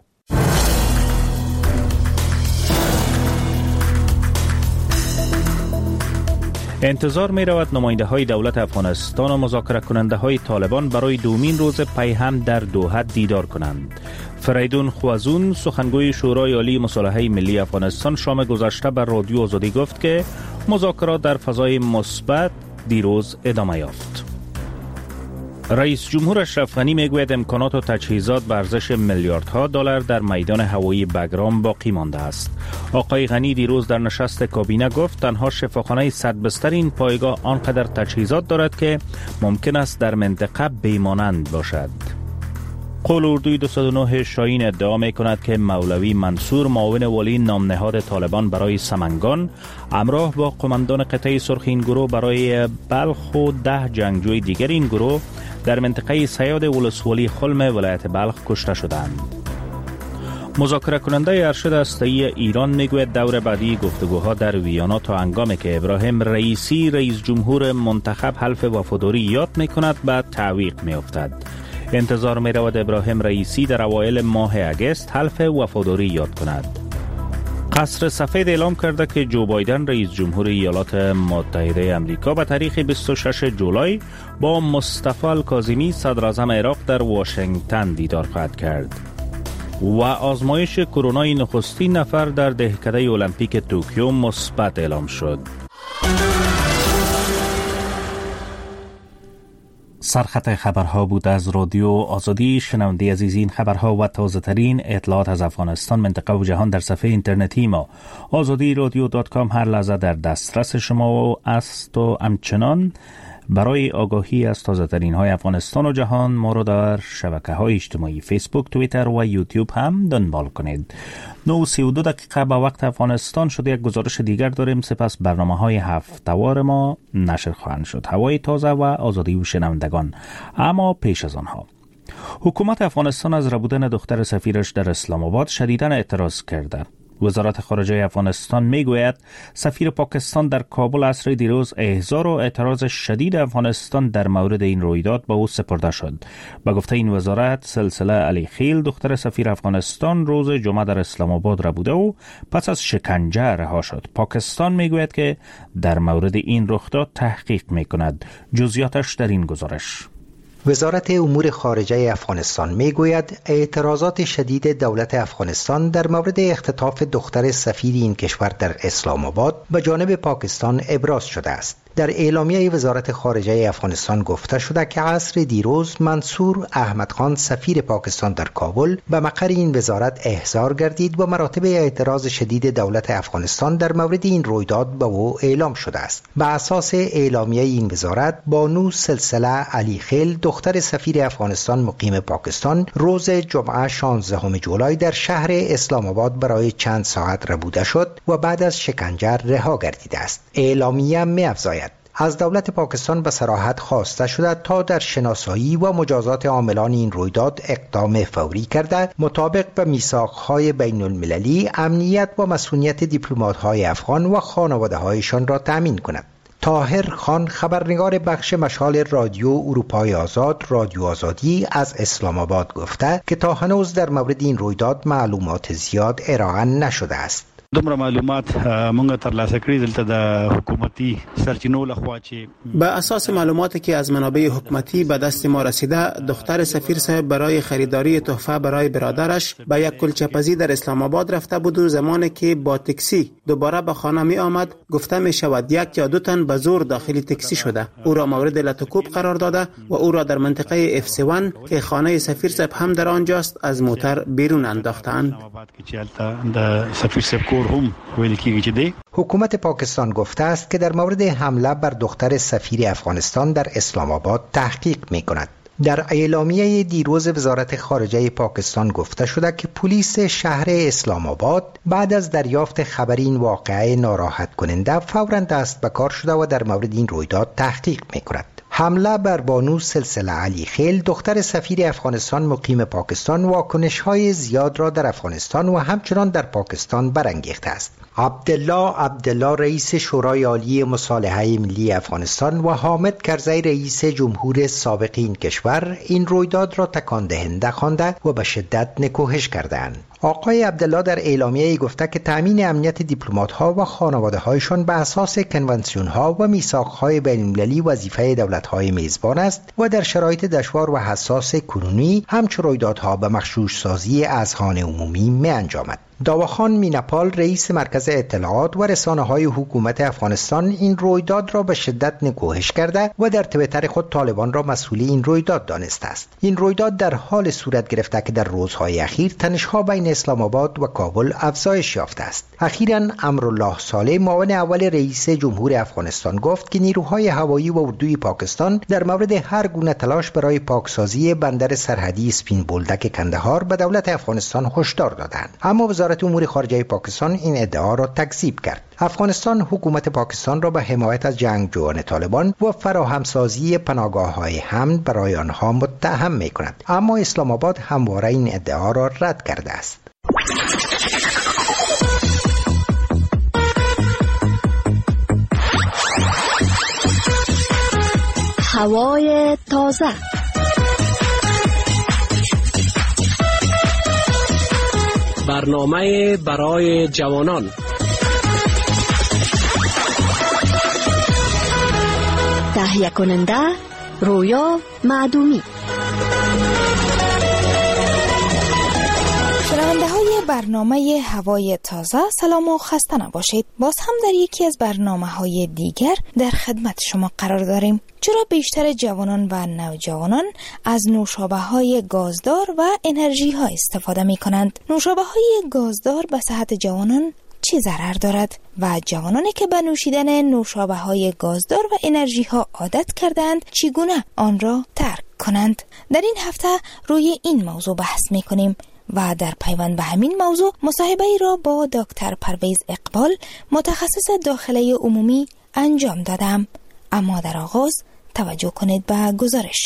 انتظار می رود نماینده های دولت افغانستان و مذاکره کننده های طالبان برای دومین روز پی هم در دوحه دیدار کنند. فریدون خوازون سخنگوی شورای عالی مصالحه ملی افغانستان شام گذشته بر رادیو آزادی گفت که مذاکرات در فضای مثبت دیروز ادامه یافت. رئیس جمهور اشرف غنی میگوید امکانات و تجهیزات به ارزش میلیاردها دلار در میدان هوایی بگرام باقی مانده است. آقای غنی دیروز در نشست کابینه گفت تنها شفاخانه صد بستر این پایگاه آنقدر تجهیزات دارد که ممکن است در منطقه بیمانند باشد. قول اردوی دویست و نه شاهین ادعا می کند که مولوی منصور معاون والی نام نهاد طالبان برای سمنگان همراه با قماندان قطعه سرخ این گروه برای بلخ و ده جنگجوی دیگر این گروه در منطقه سیاد ولسوالی خلم ولایت بلخ کشته شدند. مذاکره کننده ارشد هسته‌ای ایران میگوید دور بعدی گفتگوها در ویانا تا هنگامی که ابراهیم رئیسی رئیس جمهور منتخب حلف وفاداری یاد می کند به تعویق می افتد. انتظار می رود ابراهیم رئیسی در اوایل ماه اگست حلف وفاداری یاد کند. قصر سفید اعلام کرده که جو بایدن رئیس جمهور ایالات متحده آمریکا به تاریخ بیست و ششم جولای با مصطفی الکاظمی صدر اعظم عراق در واشنگتن دیدار خواهد کرد. و آزمایش کرونا نخستین نفر در دهکده المپیک توکیو مثبت اعلام شد. سرخط خبرها بود از رادیو آزادی. شنونده عزیز، این خبرها و تازه ترین اطلاعات از افغانستان، منطقه و جهان در صفحه اینترنتی ما آزادی رادیو دات کام هر لحظه در دسترس شما است و همچنان برای آگاهی از تازه ترین های افغانستان و جهان ما رو در شبکه های اجتماعی فیسبوک، توییتر و یوتیوب هم دنبال کنید. نه و سی و دو دقیقه به وقت افغانستان شده. یک گزارش دیگر داریم، سپس برنامه های هفته‌وار ما نشر خواهند شد. هوای تازه و آزادی و شنوندگان. اما پیش از آنها، حکومت افغانستان از ربودن دختر سفیرش در اسلام آباد شدیداً اعتراض کرده. وزارت خارجه افغانستان میگوید سفیر پاکستان در کابل عصر دیروز احضار و اعتراض شدید افغانستان در مورد این رویداد به او سپرده شد. به گفته این وزارت، سلسله علی خیل دختر سفیر افغانستان روز جمعه در اسلام آباد ربوده و پس از شکنجه رها شد. پاکستان میگوید که در مورد این رخداد تحقیق میکند. جزئیاتش در این گزارش. وزارت امور خارجه افغانستان میگوید اعتراضات شدید دولت افغانستان در مورد اختطاف دختر سفیر این کشور در اسلام آباد به جانب پاکستان ابراز شده است. در اعلامیه وزارت خارجه افغانستان گفته شده که عصر دیروز منصور احمد خان سفیر پاکستان در کابل به مقر این وزارت احضار گردید و مراتب اعتراض شدید دولت افغانستان در مورد این رویداد به او اعلام شده است. به اساس اعلامیه این وزارت، بانو سلسله علی خیل دختر سفیر افغانستان مقیم پاکستان روز جمعه شانزدهم جولای در شهر اسلام آباد برای چند ساعت ربوده شد و بعد از شکنجه رها گردیده است. اعلامیه می‌افزاید از دولت پاکستان به صراحت خواسته شده تا در شناسایی و مجازات عاملان این رویداد اقدام فوری کرده، مطابق به میثاق‌های بین المللی امنیت و مسئولیت دیپلمات‌های افغان و خانواده‌هایشان را تأمین کند. طاهر خان، خبرنگار بخش مشال رادیو اروپای آزاد رادیو آزادی از اسلام آباد گفته که تا هنوز در مورد این رویداد معلومات زیاد ارائه نشده است. دومره معلومات مونږ ترلاسه کړي دلته د حکومتي سرچینو لخوا چې به اساس معلوماتی که از منابع حکومتی به دست ما رسیده، دختر سفیر صاحب برای خریداری تحفه برای برادرش به یک کلچه‌پزی در اسلام آباد رفته بود و زمانی که با تاکسی دوباره به خانه می آمد، گفته می شود یک یا دو تن به زور داخل تاکسی شده، او را مورد لطکوب قرار داده و او را در منطقه اف سی یک که خانه سفیر صاحب هم در آنجاست از موتر بیرون انداختند. حکومت پاکستان گفته است که در مورد حمله بر دختر سفیر افغانستان در اسلام آباد تحقیق می کند. در اعلامیه دیروز وزارت خارجه پاکستان گفته شده که پلیس شهر اسلام آباد بعد از دریافت خبر این واقعه ناراحت کننده فوراً دست به کار شده و در مورد این رویداد تحقیق می‌کند. حمله بر بانو سلسله علی خیل دختر سفیر افغانستان مقیم پاکستان واکنش‌های زیاد را در افغانستان و همچنان در پاکستان برانگیخته است. عبدالله عبدالله رئیس شورای عالی مصالحه ملی افغانستان و حامد کرزی رئیس جمهور سابق این کشور این رویداد را تکان دهنده خوانده و به شدت نکوهش کردند. آقای عبدالله در اعلامیه گفته که تامین امنیت دیپلمات‌ها و خانواده‌هایشان به اساس کنوانسیون‌ها و میثاق‌های بین‌المللی وظیفه دولت‌های میزبان است و در شرایط دشوار و حساس کنونی همچون رویدادها به مغشوش سازی اذهان عمومی می‌انجامد. داواخان مینپال رئیس مرکز اطلاعات و رسانه‌های حکومت افغانستان این رویداد را به شدت نکوهش کرده و در توییتر خود طالبان را مسئول این رویداد دانسته است. این رویداد در حال صورت گرفته که در روزهای اخیر تنش‌ها بین اسلام آباد و کابل افزایش یافته است. اخیراً امرالله صالح معاون اول رئیس جمهور افغانستان گفت که نیروهای هوایی و اردوی پاکستان در مورد هر گونه تلاش برای پاکسازی بندر سرحدی سپین بولدک کندهار به دولت افغانستان هشدار دادند. اما وزارت امور خارجه پاکستان این ادعا را تکذیب کرد. افغانستان حکومت پاکستان را به حمایت از جنگجویان طالبان و فراهمسازی پناهگاه‌های امن برای آنها متهم می‌کند، اما اسلام آباد همواره این ادعا را رد کرده است. هوای تازه. برنامه برای جوانان. تهیه کننده رویا معدومی. شنونده های برنامه هوای تازه، سلام و خسته نباشید. باز هم در یکی از برنامه های دیگر در خدمت شما قرار داریم. چرا بیشتر جوانان و نوجوانان از نوشابه های گازدار و انرژی ها استفاده می کنند؟ نوشابه های گازدار به صحت جوانان چی ضرر دارد و جوانانی که به نوشیدن نوشابه های گازدار و انرژی ها عادت کردند چگونه آن را ترک کنند؟ در این هفته روی این موضوع بحث می کنیم و در پیوند به همین موضوع مصاحبه ای را با دکتر پرویز اقبال متخصص داخله عمومی انجام دادم. اما در آغاز توجه کنید به گزارش.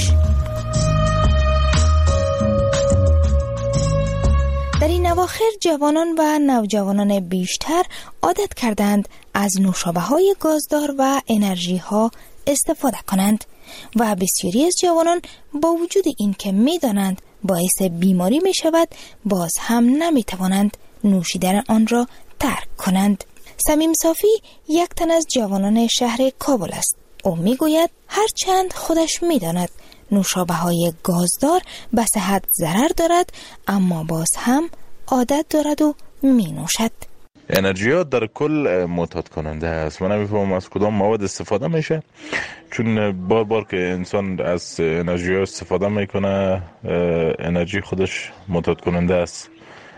در این اواخر جوانان و نوجوانان بیشتر عادت کردند از نوشابه های گازدار و انرژی ها استفاده کنند و بسیاری از جوانان با وجود این که می دانند باعث بیماری می شود باز هم نمی توانند نوشیدن آن را ترک کنند. سمیم صافی یک تن از جوانان شهر کابل است. او می گوید هرچند خودش می داند نوشابه های گازدار به صحت ضرر دارد، اما باز هم عادت دارد و می نوشد. انرژی ها در کل معتاد کننده است. من نمیفهمم از کدام مواد استفاده میشه، چون بار بار که انسان از انرژی ها استفاده میکنه انرژی خودش معتاد کننده است.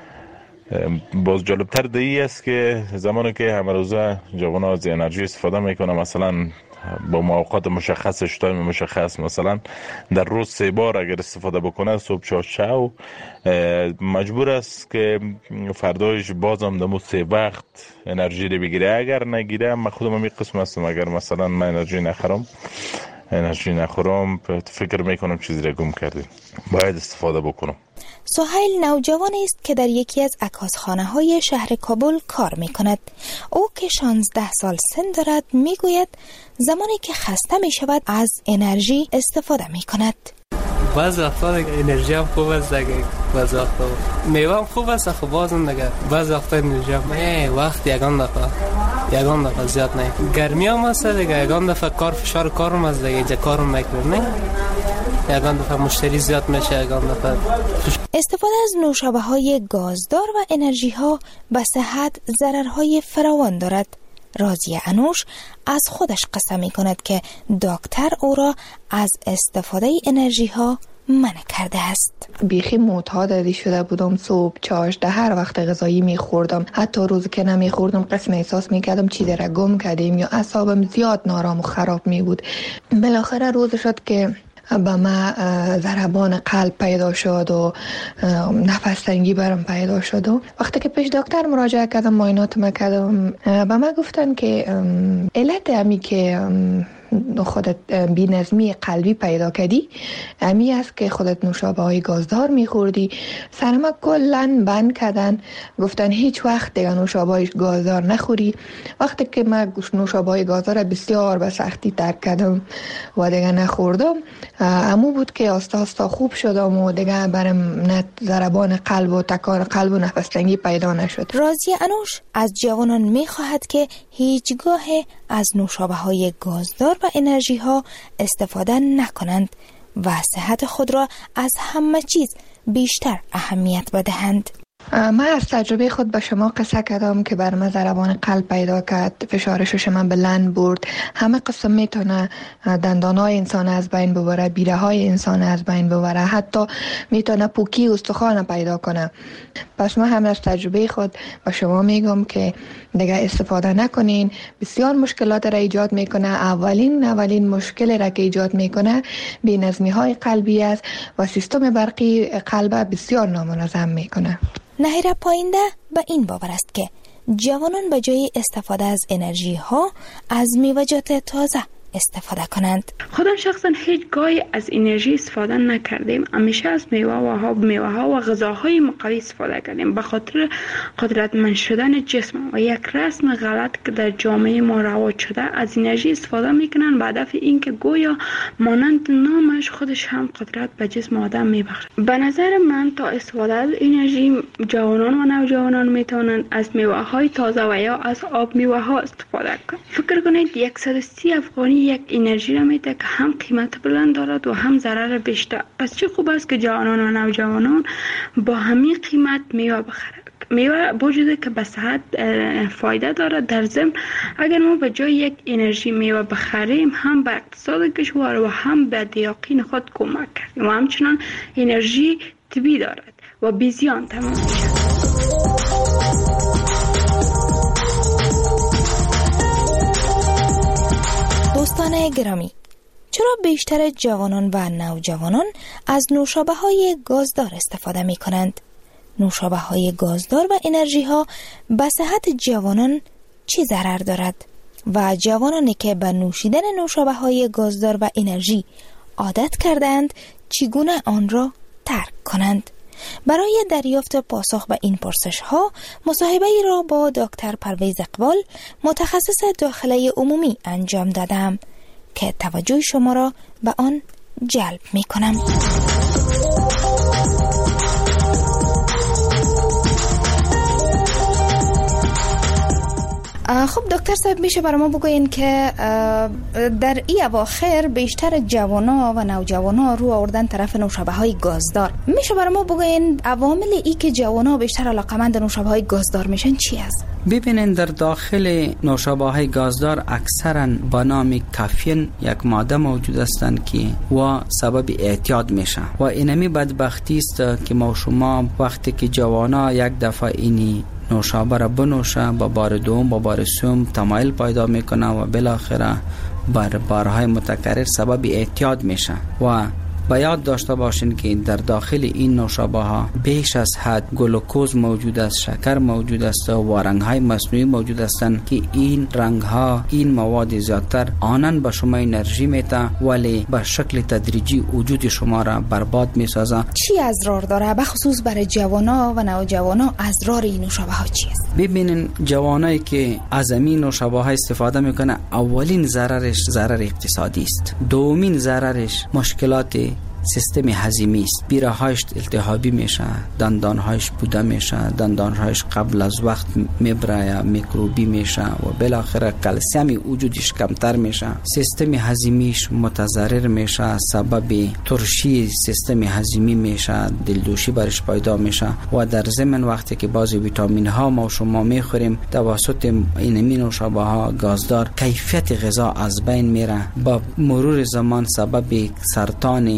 باز جالبتر دیگه است که زمانی که همه روزه جوان ها از انرژی استفاده میکنه، مثلا با موقعات مشخص، تایم مشخص، مثلا در روز سه بار اگر استفاده بکنه، صبح چا شو، مجبور است که فردایش بازم دمو سه وقت انرژی رو بگیره. اگر نگیره، من خودم هم یک قسم هستم، اگر مثلا من انرژی نخورم انرژی نخورم فکر میکنم چیزی رو گم کردیم، باید استفاده بکنم. سهیل نوجوانی است که در یکی از عکاسخانه های شهر کابل کار می کند. او که شانزده سال سن دارد می گوید زمانی که خسته می شود از انرژی استفاده می کند. بعض وقتا انرژی هم خوب است دیگه، بعض وقتا میوه هم خوب است، خب بازم دیگه بعض وقتا انرژی هم نه وقت یگان دفعه یگان دفعه زیاد نه. گرمی هم است دیگه، یگان دفعه کار فشار کارم است دیگه، اینجا کارم میکنم نه، یگان دفعه مشتری زیاد میشه، یگان دفعه. استفاده از نوشابه های گازدار و انرژی ها به صحت ضررهای فراوان دارد. راضیه انوش از خودش قسم می کند که دکتر او را از استفاده انرژی ها منع کرده است. بیخی معتاد شده بودم، صبح چاشت هر وقت غذایی می خوردم، حتی روزی که نمی خوردم قسم احساس می کردم چیزی را گم کردیم یا اعصابم زیاد نارام و خراب می بود. بالاخره روز شد که به ما ضربان قلب پیدا شد و نفس تنگی برم پیدا شد و وقتی که پیش دکتر مراجعه کردم معاینات ما کردم به ما گفتن که علت امی که خودت بی‌نظمی قلبی پیدا کردی امی است که خودت نوشابه های گازدار میخوردی. سرما کلن بند کردن، گفتن هیچ وقت دیگه نوشابه های گازدار نخوری. وقتی که من نوشابه های گازدار بسیار به سختی ترک کردم و دیگه نخوردم، امو بود که آستا آستا خوب شدم و دیگه برم نه ضربان قلب و تکان قلب و نفس تنگی پیدا نشد. راضیه انوش از جوانان میخواهد که هیچگاه از نوشابه های گازدار و انرژی ها استفاده نکنند و صحت خود را از همه چیز بیشتر اهمیت بدهند. من از تجربه خود به شما قصه کردم که بر من ضربان قلب پیدا کرد، فشار شش من بلند برد، همه قسم میتونه دندانهای انسان از بین ببره، بیره های انسان از بین ببره، حتی میتونه پوکی استخوان پیدا کنه. پس من هم از تجربه خود به شما میگم که دیگه استفاده نکنین، بسیار مشکلات را ایجاد میکنه. اولین اولین مشکل را که ایجاد میکنه بی‌نظمی های قلبی است و سیستم برقی قلب بسیار نامنظم میکنه. نهیره پاینده به این باور است که جوانان به جای استفاده از انرژی ها از میوه‌جات تازه استفاده کنند. خودم شخصا هیچ گاهی از انرژی استفاده نکردیم، همیشه از میوه و میوه ها و غذاهای مقوی استفاده کردیم به خاطر قدرتمند شدن جسم و یک رسم غلط که در جامعه ما رواج شده. از انرژی استفاده میکنن به هدف اینکه گویا مانند نامش خودش هم قدرت به جسم آدم میبخشه. به نظر من تا استفاده از انرژی جوانان و نوجوانان میتونن از میوه های تازه و یا از آب میوه ها استفاده کنند. فکر کنید صد و سی افغانی یک انرژی را میده که هم قیمت بلند دارد و هم ضرر بیشتر. پس چه خوب است که جوانان و نوجوانان با همین قیمت میوه بخرند. میوه بوجوده که به صحت فایده دارد. در ضمن اگر ما به جای یک انرژی میوه بخریم هم به اقتصاد کشور و هم به دیاقین خود کمک کردیم و همچنان انرژی طبیعی دارد و بی زیان تمام میشود. دوستان گرامی، چرا بیشتر جوانان و نوجوانان از نوشابه های گازدار استفاده می کنند؟ نوشابه های گازدار و انرژی ها به صحت جوانان چی ضرر دارد؟ و جوانانی که به نوشیدن نوشابه های گازدار و انرژی عادت کردند چگونه آن را ترک کنند؟ برای دریافت پاسخ به این پرسش ها مصاحبه ای را با دکتر پرویز اقبال متخصص داخله عمومی انجام دادم که توجه شما را به آن جلب می کنم. خب دکتر صاحب، میشه برای ما بگوین که در این اواخر بیشتر جوانا و نوجوانا رو آوردن طرف نوشابه های گازدار. میشه برای ما بگوین عوامل ای که جوانا بیشتر علاقمند نوشابه های گازدار میشن چی است؟ ببینین در داخل نوشابه های گازدار اکثرا با نام کافین یک ماده موجود هستند که و سبب اعتیاد میشه و اینمی بدبختی است که ما شما وقتی که جوانا یک دفعه اینی نوشابه را بنوشه با بار دوم با بار سوم تمایل پیدا میکنه و بالاخره بر بارهای متکرر سبب اعتیاد میشه. و باید داشته باشین که در داخل این نوشابه ها بیش از حد گلوکوز موجود است، شکر موجود است و رنگ های مصنوعی موجود هستند که این رنگ ها این مواد زیادتر آنن به شما انرژی میده ولی به شکل تدریجی وجود شما را برباد میسازه. چی اضرار داره بخصوص برای جوانا و نوجوانا؟ اضرار این نوشابه ها چی است؟ ببینین جوانایی که از این نوشابه ها استفاده میکنه اولین ضررش ضرر اقتصادی است، دومین ضررش مشکلات سیستم هضمی است. بیره‌هایش التهابی میشه، دندانهایش بوده میشه، دندانهایش قبل از وقت میبره، میکروبی میشه و بالاخره کلسیم وجودش کمتر میشه. سیستم هضمیش متضرر میشه، سبب ترشی سیستم هضمی میشه، دلدوشی برش پیدا میشه و در ضمن وقتی که بعضی ویتامین ها ما شما میخوریم توسط این نوشابه ها گازدار کیفیت غذا از بین میره، با مرور زمان سبب سرطان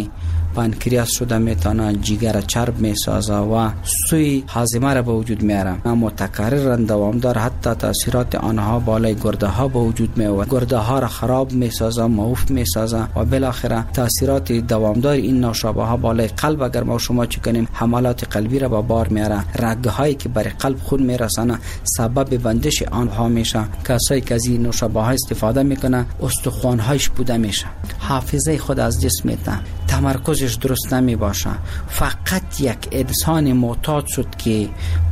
پانکریاس شده میتونه، جگر چرب میسازه و سوی هاضمه را به وجود میاره. متکرر دوامدار حتی تاثیرات آنها بالای گرده ها به وجود میآورد، گرده ها را خراب میسازه، معوف میسازه و بالاخره تاثیرات دوامدار این نوشابه ها بالای قلب اگر ما شما چه کنیم حملات قلبی را به بار میاره، رگه هایی که برای قلب خون میرسانه سبب بندش آنها میشه. کسایی که از این نوشابه ها استفاده میکنه استخوان هایش بوده میشه، حافظه خود از جسم میته، تمرکزش درست نمی باشه. فقط یک انسان معتاد شد که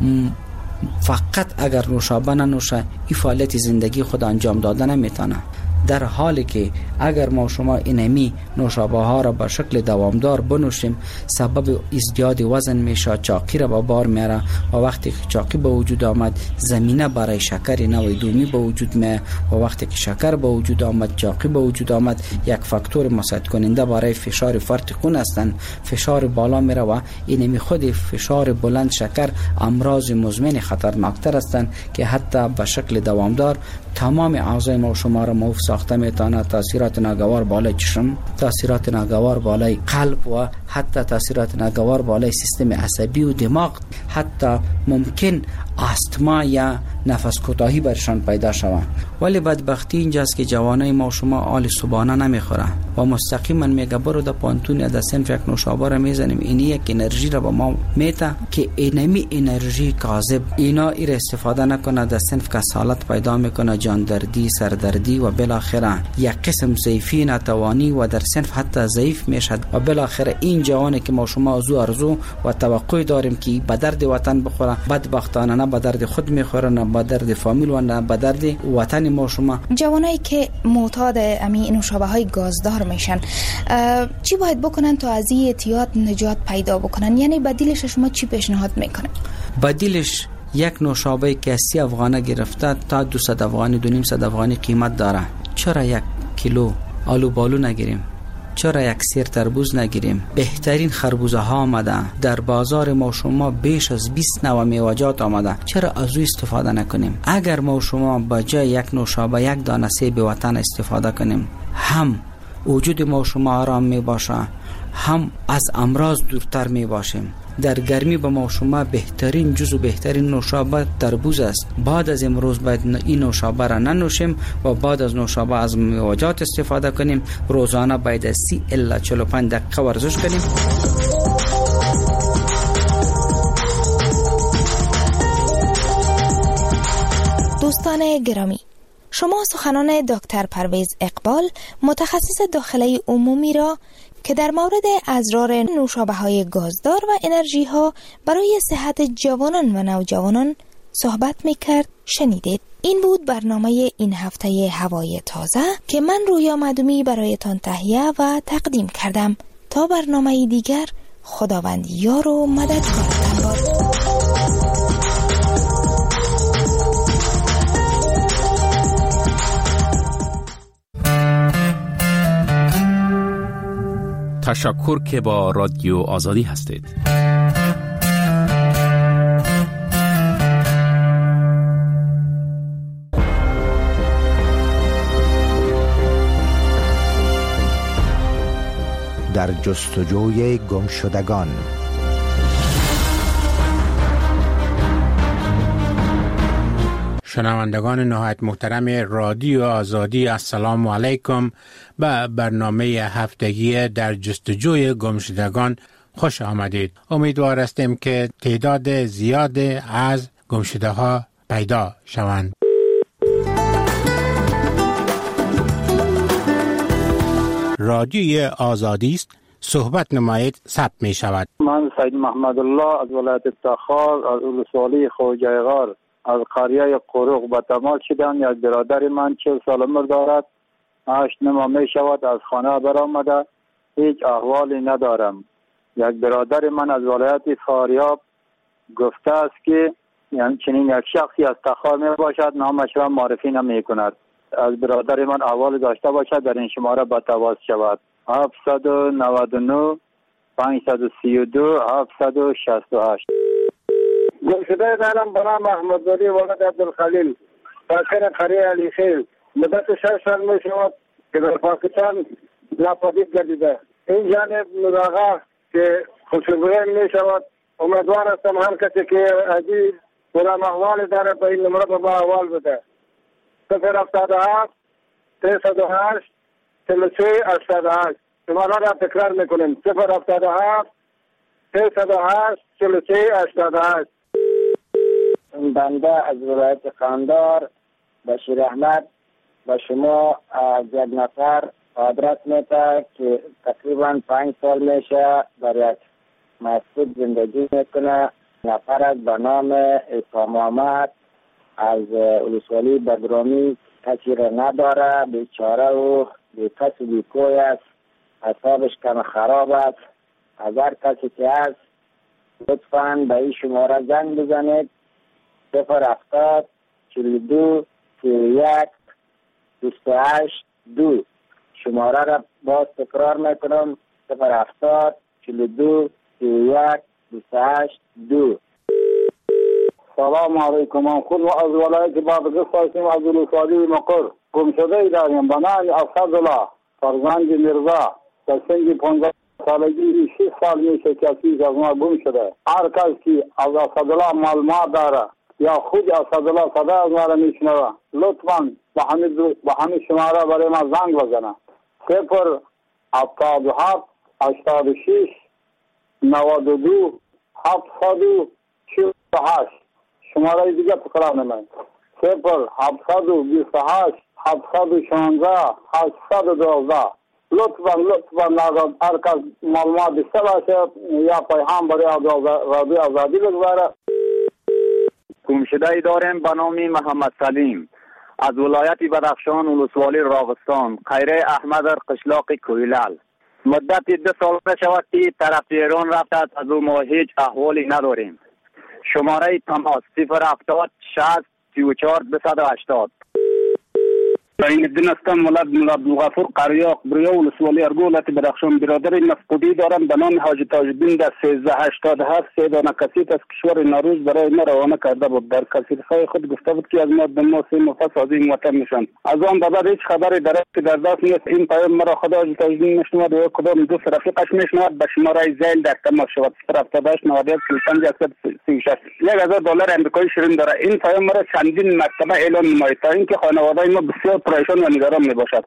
فقط اگر نوشابه ننوشه این فعالیت زندگی خود انجام داده نمیتونه، در حالی که اگر ما شما اینمی نوشابه ها را به شکل دوامدار بنوشیم سبب ازدیاد وزن میشه، چاقی را به بار میاره و وقتی که چاقی به وجود آمد زمینه برای شکر نوی دومی به وجود میاد و وقتی که شکر به وجود آمد چاقی به وجود آمد یک فاکتور مساعد کننده برای فشار فرط خون هستند. فشار بالا میره و اینمی خود فشار بلند شکر امراض مزمن خطرناکتر هستند که حتی به شکل دوامدار تمام اعضای ما شما را موف ساخته میتونه. تاثیرات ناگوار بالای چشم، تاثیرات ناگوار بالای قلب و حتی تاثیرات ناگوار بالای سیستم عصبی و دماغ، حتی ممکن آستما یا نفس کوتاهی برشان پیدا شود. ولی بدبختی اینجاست که جوانای ما شما آل صبحانه نمیخوره و مستقیما میگه برو در پانتون یا در صنف یک نوشابه را میزنیم، اینی یک انرژی را با ما میته که اینمی انرژی کاذب، اینا ایر استفاده نکنه در صنف که سالت پیدا میکنه، جان دردی، سردردی و بالاخره یک قسم ضعیفی، ناتوانی و در صنف حتی ضعیف میشد و بالاخره این جوانی که ما شما از او ارزو و توقع داریم که به درد وطن بخوره، بدبختانه نه به درد خود میخوره، نه به درد فامیل و نه به درد وطن ما شما. جوانایی که معتاد امی نوشابه های گازدار میشن چی باید بکنن تا از این اعتیاد نجات پیدا بکنن؟ یعنی بدیلش شما چی پیشنهاد میکنه؟ بدیلش یک نوشابه که سی افغانه گرفته تا دویست افغانی، دو نیم صد افغانی قیمت داره. چرا یک کیلو آلو بالو نگیریم؟ چرا یک سیر تربوز نگیریم؟ بهترین خربوزه ها آمده در بازار ما شما، بیش از بیست نوع میوه‌جات آمده، چرا از او استفاده نکنیم؟ اگر ما شما با جای یک نوشابه یک دانه سیب وطن استفاده کنیم، هم وجود ما شما آرام می باشه، هم از امراض دورتر می باشیم. در گرمی به ما شما بهترین جزو بهترین نوشابه تربوز است. بعد از امروز باید این نوشابه را ننوشیم و بعد از نوشابه از میوه‌جات استفاده کنیم. روزانه باید سی الی چهل و پنج دقیقه ورزش کنیم. دوستان گرامی، شما سخنان دکتر پرویز اقبال متخصص داخله عمومی را که در مورد اضرار نوشابه های گازدار و انرژی ها برای صحت جوانان و نوجوانان صحبت میکرد شنیدید. این بود برنامه این هفته هوای تازه که من رویا معدومی برایتان تهیه و تقدیم کردم. تا برنامه دیگر، خداوند یار و مددکارتان باد. تشکر که با رادیو آزادی هستید. در جستجوی گمشدگان. شنوندگان نهایت محترم رادیو آزادی، السلام علیکم. به برنامه هفتگی در جستجوی گمشدگان خوش آمدید. امیدوار هستیم که تعداد زیاد از گمشده ها پیدا شوند. رادیوی آزادی است، صحبت نمایید ثبت می شود. من سید محمد الله از ولایت تخار از اولسوالی خوجه غار از قریه قروق به تماس شدم. یک برادر من چهل سال عمر دارد، هشت ماه می شود از خانه برآمده، هیچ احوالی ندارم. یک برادر من از ولایت فاریاب گفته است که یعنی چنین یک شخصی از تخار می باشد، نامش را معرفی نمی کند. از برادر من احوال داشته باشد در این شماره به تماس شود. هفت نه نه پنج سه دو هفت شش هشت. گمشده دارم به نام محمد علی ولد عبدالخلیل، ساکن قریه علی خیل. مدت شش سال می شود که در پاکستان ناپدید گردیده. این جانب مراغه که خوشبوی می شود. امیدوار هستم هر کسی که ازی کدام احوال داره به این نمره با احوال بده. صفر هفتاد و هفت سیصد و هشت چهل و سه هشتاد و هشت. شماره را تکرار میکنیم. صفر هفتاد و هفت سیصد و هشت چهل و سه هشتاد و هشت. بنده از ولایت قندار بشیر احمد به شما از یک نفر آدرس میده که تقریبا پنج سال میشه در یک مسجد زندگی میکنه. نفر از به نام اسلام محمد از ولسوالی بگرامی کسی را نداره، بیچاره و بی کس و بی کوی است، حسابش کم خراب است. از هر کسی که هست لطفاً به این شماره زنگ بزنید. صفر هفتاد چهل و دو سی و یک بیست و هشت دو. شماره را باز تکرار میکنم. صفر هفتاد چهل و دو سی و یک بیست و هشت دو. سلام علیکم. من خود از ولایت بادغیس هستم، از ولسوالی مقر. گمشده داریم به نام اسدالله فرزند میرزا. در سن پانزده سالگی شش سال میشه که از ما گم شده. هر کس که از اسدالله معلومات داره یا خود اسدالله صدا از ما را میشنوه لطفاً به همین به همین شماره برای ما زنگ بزنه. صفر هفتاد و هفت هشتاد و شش نود و دو هفتصد و چهل و هشت. شماره دیگه تکرار نمید. صفر هفتصد و بیست و هشت هفتصد و شانزده هشتصد و دوازده. لطفاً لطفاً هر کس معلومات داشته باشه یا پیام برای رادیو آزادی بگذاره. گمشده داریم به نام محمد سلیم از ولایت بدخشان ولسوالی راغستان، قیره احمد قشلاق کویلال. مدت دو سال شود که طرف ایران رفته از او ما هیچ احوالی نداریم. شماره تماس صفر هفتاد شصت سی و چهار دویست و هشتاد. این الدین هستم، ولد مولا عبدالغفور قریاق بریا ولسوالی ارگو ولایت بدخشان. برادر مفقودی دارم به نام حاجی تاج الدین در سیزده هشتاد و هفت. سه دانه کسیت از کشور نوروز برای ما روانه کرده بود. در کسیت‌های خود گفته بود که از ما به ما سه نفس از این وطن میشن. از آن بعد هیچ خبری در که در دست نیست. این پیام مرا خدا حاجی تاج الدین میشنود و کدام دوست رفیقش میشنود. به شماره زیل در تماس شود. صفر هفتاد و هشت نود و یک سی و پنج صد و سی و شش. یک هزار دلار آمریکایی شیرین داره. این پیام مرا چندین مرتبه اعلام نماید تا اینکه خانواده ما بسیار پریشان و نگران می باشد.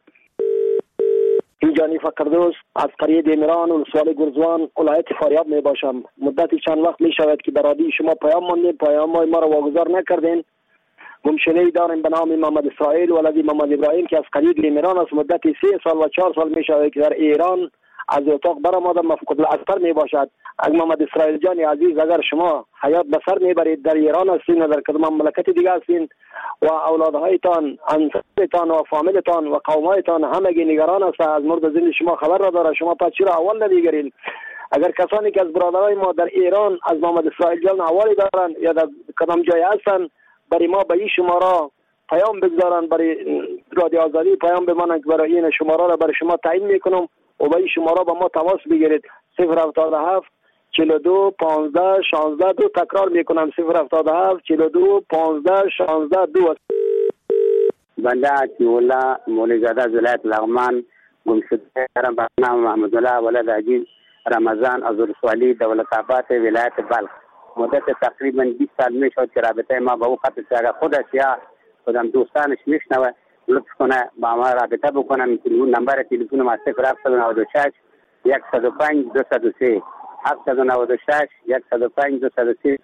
اینجانی فقردوس از قریه دیمران ولسوالی گرزوان ولایت فاریاب می باشم. مدتی چند وقت می شود که در رادیو شما پیام ماندیم، پیام ما را واگذار نکردین. گمشده داریم به نام محمد اسرائیل ولدی محمد ابراهیم که از قریه دیمران است. مدتی سه سال و چهار سال می شود که در ایران از اتاق برآمده مفقود الاثر می باشد. اگر محمد اسرائیل جان عزیز اگر شما حیات بسر میبرید در ایران هستین و در کدام مملکت دیگه هستین و اولادهایتان انصارتان و فامیلتان و قومایتان همگی نگران است از مورد زندگی شما خبر را داره، شما پس چرا اول نمیگیرین؟ اگر کسانی که از برادرای ما در ایران از محمد اسرائیل جان حوالی دارن یا در کدام جای هستن برای ما به این شماره پیام بگذارن، برای رادیو آزادی پیام بمانن که برای این شماره را برای شما تعیین میکنم و به این شماره با ما تماس بگیرید. صفر هفتاد و هفت چهل و دو پانزده شانزده دو. تکرار میکنم صفر هفتاد و هفت چهل و دو پانزده شانزده دو. بنده عطی‌الله مولی زاده از ولایت لغمان گمشده دارم به نام محمد الله ولد عجیز رمضان از ولسوالی دولت‌آباد ولایت بلخ. مدت تقریبا بیست سال میشد که رابطه ما با او قطع شده. خودش یا خودم دوستانش میشنوه لطف کنه با ما رابطه بکنن. نمبر تلفن ما صفر هفتاد و نود و شش صد و پنج دویست و سه هفتصد و نود و شش صد و پنج دویست و سه.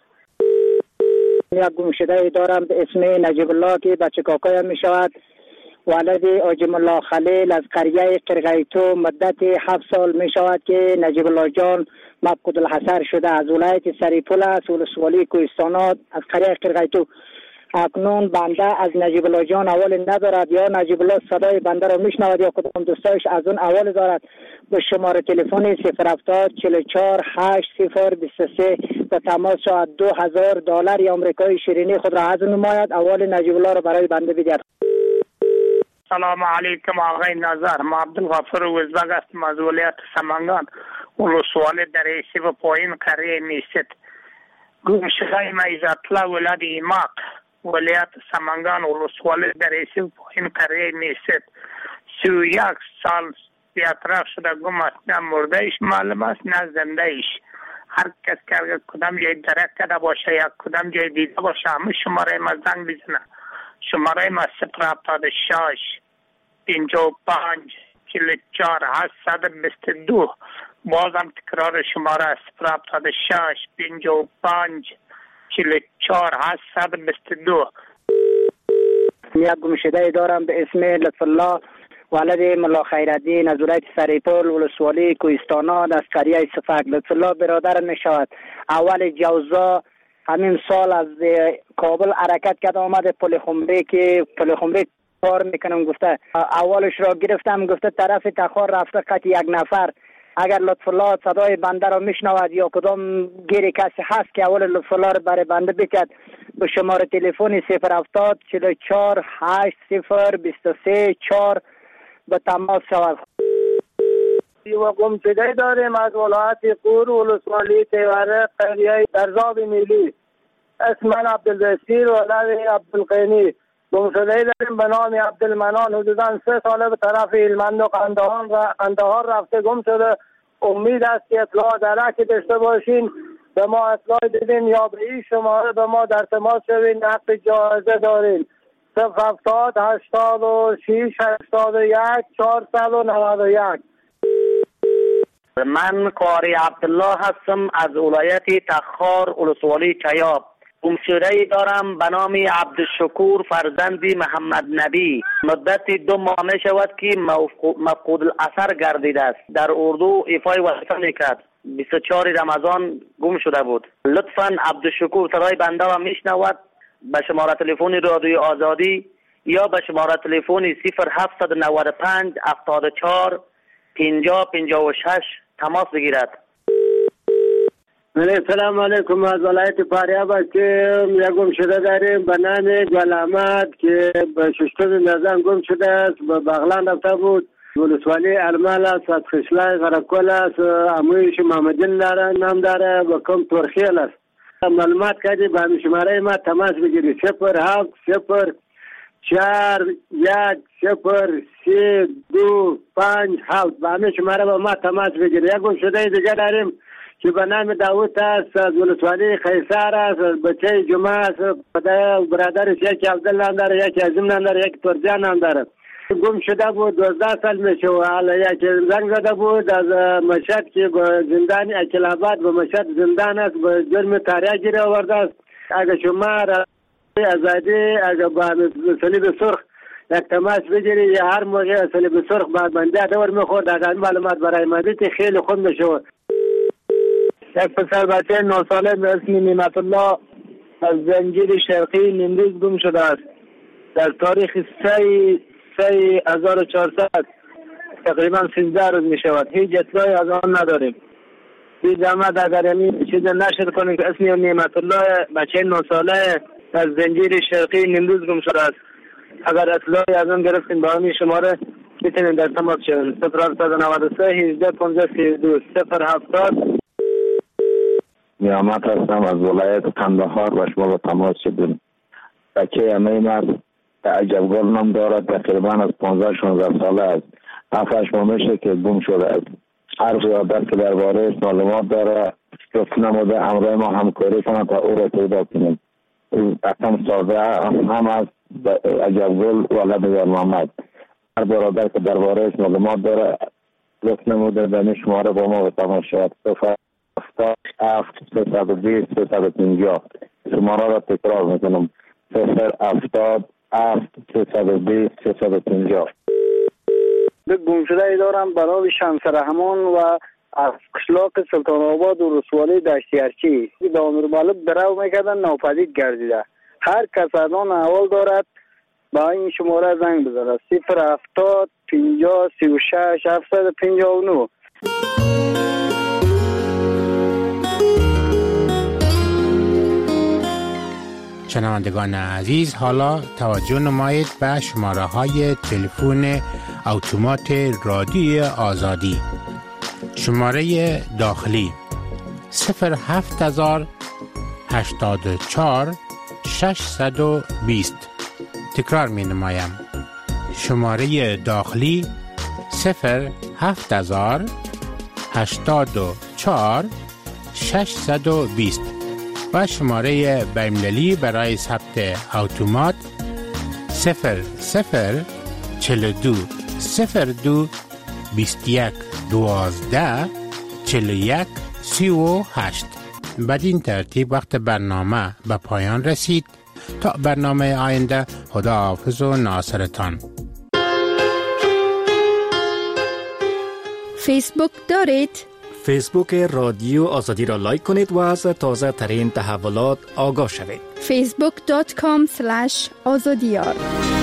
یک گمشده دارم به اسم نجیب الله که بچه کاکایم می شود. ولد آجم الله خلیل از قریه قرقیتو. مدت هفت سال می شود که نجیب الله جان مفقود الحصر شده. از ولایت سریپول است ولسوالی کوهستانات از قریه قرقیتو. اکنون بنده از نجیب الله جان اول ندارد یا نجیب الله صدای بنده را میشنود یا کدام دوستایش از اون اول دارد. به شماره تلفن صفر هفتاد چهل و چهار هشت صفر بیست و سه و تماس شود دو هزار دلار آمریکایی شیرینی خود را از نماید. اول نجیب الله را برای بنده بدهد. سلام علیکم آقای نظر. ما عبدالغفور وزبگ هستم از ولایت سمنگان ولسوالی در ایسی و پایین قریه میست. گمشده ما عزت‌الله ولد ایماق ولایت سمنگان ولسوالی در ایسی و پایین قریه میست. سی و یک سال بیاطراف شده گم است، نه مرده ایش معلوم است نه زنده ایش. هر کس که اگر کدام جای درک کرده باشه یا کدام جای دیده باشه همه شماره ما زنگ بزنه. شماره ما صفر هفتاد و شش پنجاه و پنج چهل و چهار هشتصد و بیست و دو. بازم تکرار شماره صفر هفتاد و شش پنجاه و پنج چهل و چهار هشتصد و بیست و دو. یک گمشده دارم به اسم لطف الله ولد ملا خیرالدین از ولایت سریپول ولسوالی کوهستانا از قریه صفک. لطف الله برادر می شود. اول جوزا همین سال از کابل حرکت کرد آمد پل خمری که پل خمری کار میکنم گفته. اولش را گرفتم گفته طرف تخار رفته قط یک نفر. اگر لطف الله صدای بنده را میشنود یا کدام گیری کسی هست که اول لطف الله را برای بنده بکرد به شماره تلفن صفر هفتاد چهل و چهار هشت صفر بیست و سه چهار به تماس شود. و گمشده داریم از ولایت قور ولسوالی تیوره قریه درزاب میلی. اسم من عبدالبصیر ولد عبدالقینی. گمشده داریم به نام عبدالمنان. حدودا سه ساله به طرف هلمند و قندهار و قندهار رفته گم شده. امید است که اطلاع درکی داشته باشین به ما اطلاع دیدین یا به این شماره به ما در تماس شوین. حق جایزه دارین. صفر هفتاد هشتاد و شش هشتاد و یک چهارصد و نود و یک. من قاری عبدالله هستم از ولایت تخار ولسوالی چیاب. گمشده دارم به نام عبدالشکور فرزندی محمد نبی. مدت دو ماه می شود که مفقود الاثر گردیده است. در اردو ایفای وظیفه میکرد. بیست و چهار رمضان گم شده بود. لطفاً عبدالشکور صدای بنده و میشنود به شماره تلفن رادیو آزادی یا به شماره تلفن صفر هفتصد و نود و پنج هفتاد و چهار پنجاه پنجاه و شش تماس بگیرد. السلام علیکم. از ولایت فاریاب هستیم. یک گمشده داریم به نام گل احمد که به ششتم نزن گم شده است. به بغلان رفته بود. ولسوالی ارمال است. از خشلای غرقل است. امویش محمدین داره نام داره و کم ترخیل است. معلومات کردی به همین شماره ما تماس بگیری. صفر هفت صفر چهار یک صفر سه دو پنج هفت. به همین شماره با ما تماس بگیری. یک گمشده دیگه داریم که به نام داوود است. از ولسوالی خیسار است. بچه جمعه است. برادرش یکی عبدالله نام داره یکی عظیم نام داره یکی ترجان نام داره. گم شده بود دوازده سال میشه و حالا یکی زنگ زده بود از مشهد که به زندان اکلاباد به مشهد زندان است به جرم تاریه گیره آورده است. اگه شما ازادی اگه با صلیب سرخ یک تماس بگیری یا هر موقع صلیب سرخ بعد بنده دور میخورد از این معلومات برای مدید خیلی خوب میشه. یک پسر بچه نه ساله به اسم نعمت الله از زنجیر شرقی نیمروز گم شده است. در تاریخ سه سه هزار و چهارصد تقریبا سیزده روز می شود. هیچ اطلاعی از آن نداریم. بی زحمت اگر این چیز نشر کنیم که اسم نعمت الله بچه نه ساله از زنجیر شرقی نیمروز گم شده است. اگر اطلاعی از آن گرفتیم با همین شماره میتونیم در تماس شویم. صفر هفتاد و نود و سه هجده پانزده سی و دو صفر هفتاد. نیامت هستم از ولایت قندهار و شما با تماس شدیم. بچه همه مرد عجبگل نام دارد. تقریبا از پانزده شانزده ساله است. هفتش ماه میشه که گم شده است. هر قیادت که درباره معلومات داره گفت نموده همراه ما همکاری کنند تا او را پیدا کنیم. اصلا ساده هم از عجبگل ولد یار محمد. هر برادر که درباره معلومات داره گفت نموده به شماره با ما تماس شود. هفتاد هفت سیصد و بیست سیصد و پنجاه. شماره را تکرار میکنم. صفر هفتاد هفت سیصد و بیست سیصد و پنجاه. گمشده دارم برای شمس رحمان و از قشلاق سلطان آباد و رسوالی دشتیارچی به امرمالک درو میکردن ناپدید گردیده. هر کس از آن احوال دارد با این شماره زنگ بزنه. صفر هفتاد پنجاه سی و شش هفتصد و پنجاه و نه. شنوندگان عزیز، حالا توجه نمایید به شماره های تلفن اتومات رادیو آزادی. شماره داخلی صفر هفت هزار هشتاد و چهار ششصد و بیست. تکرار می نمایم. شماره داخلی صفر هفت هزار هشتاد و چهار ششصد و بیست و شماره بین‌المللی برای ثبت اتومات صفر صفر چهل و دو صفر دو بیست و یک دوازده چهل و یک سی و هشت. بدین ترتیب وقت برنامه به پایان رسید. تا برنامه آینده، خدا حافظ و ناصرتان. فیسبوک دارید؟ فیسبوک رادیو آزادی را لایک کنید و از تازه ترین تحولات آگاه شوید. فیسبوک دات کام سلش آزادیار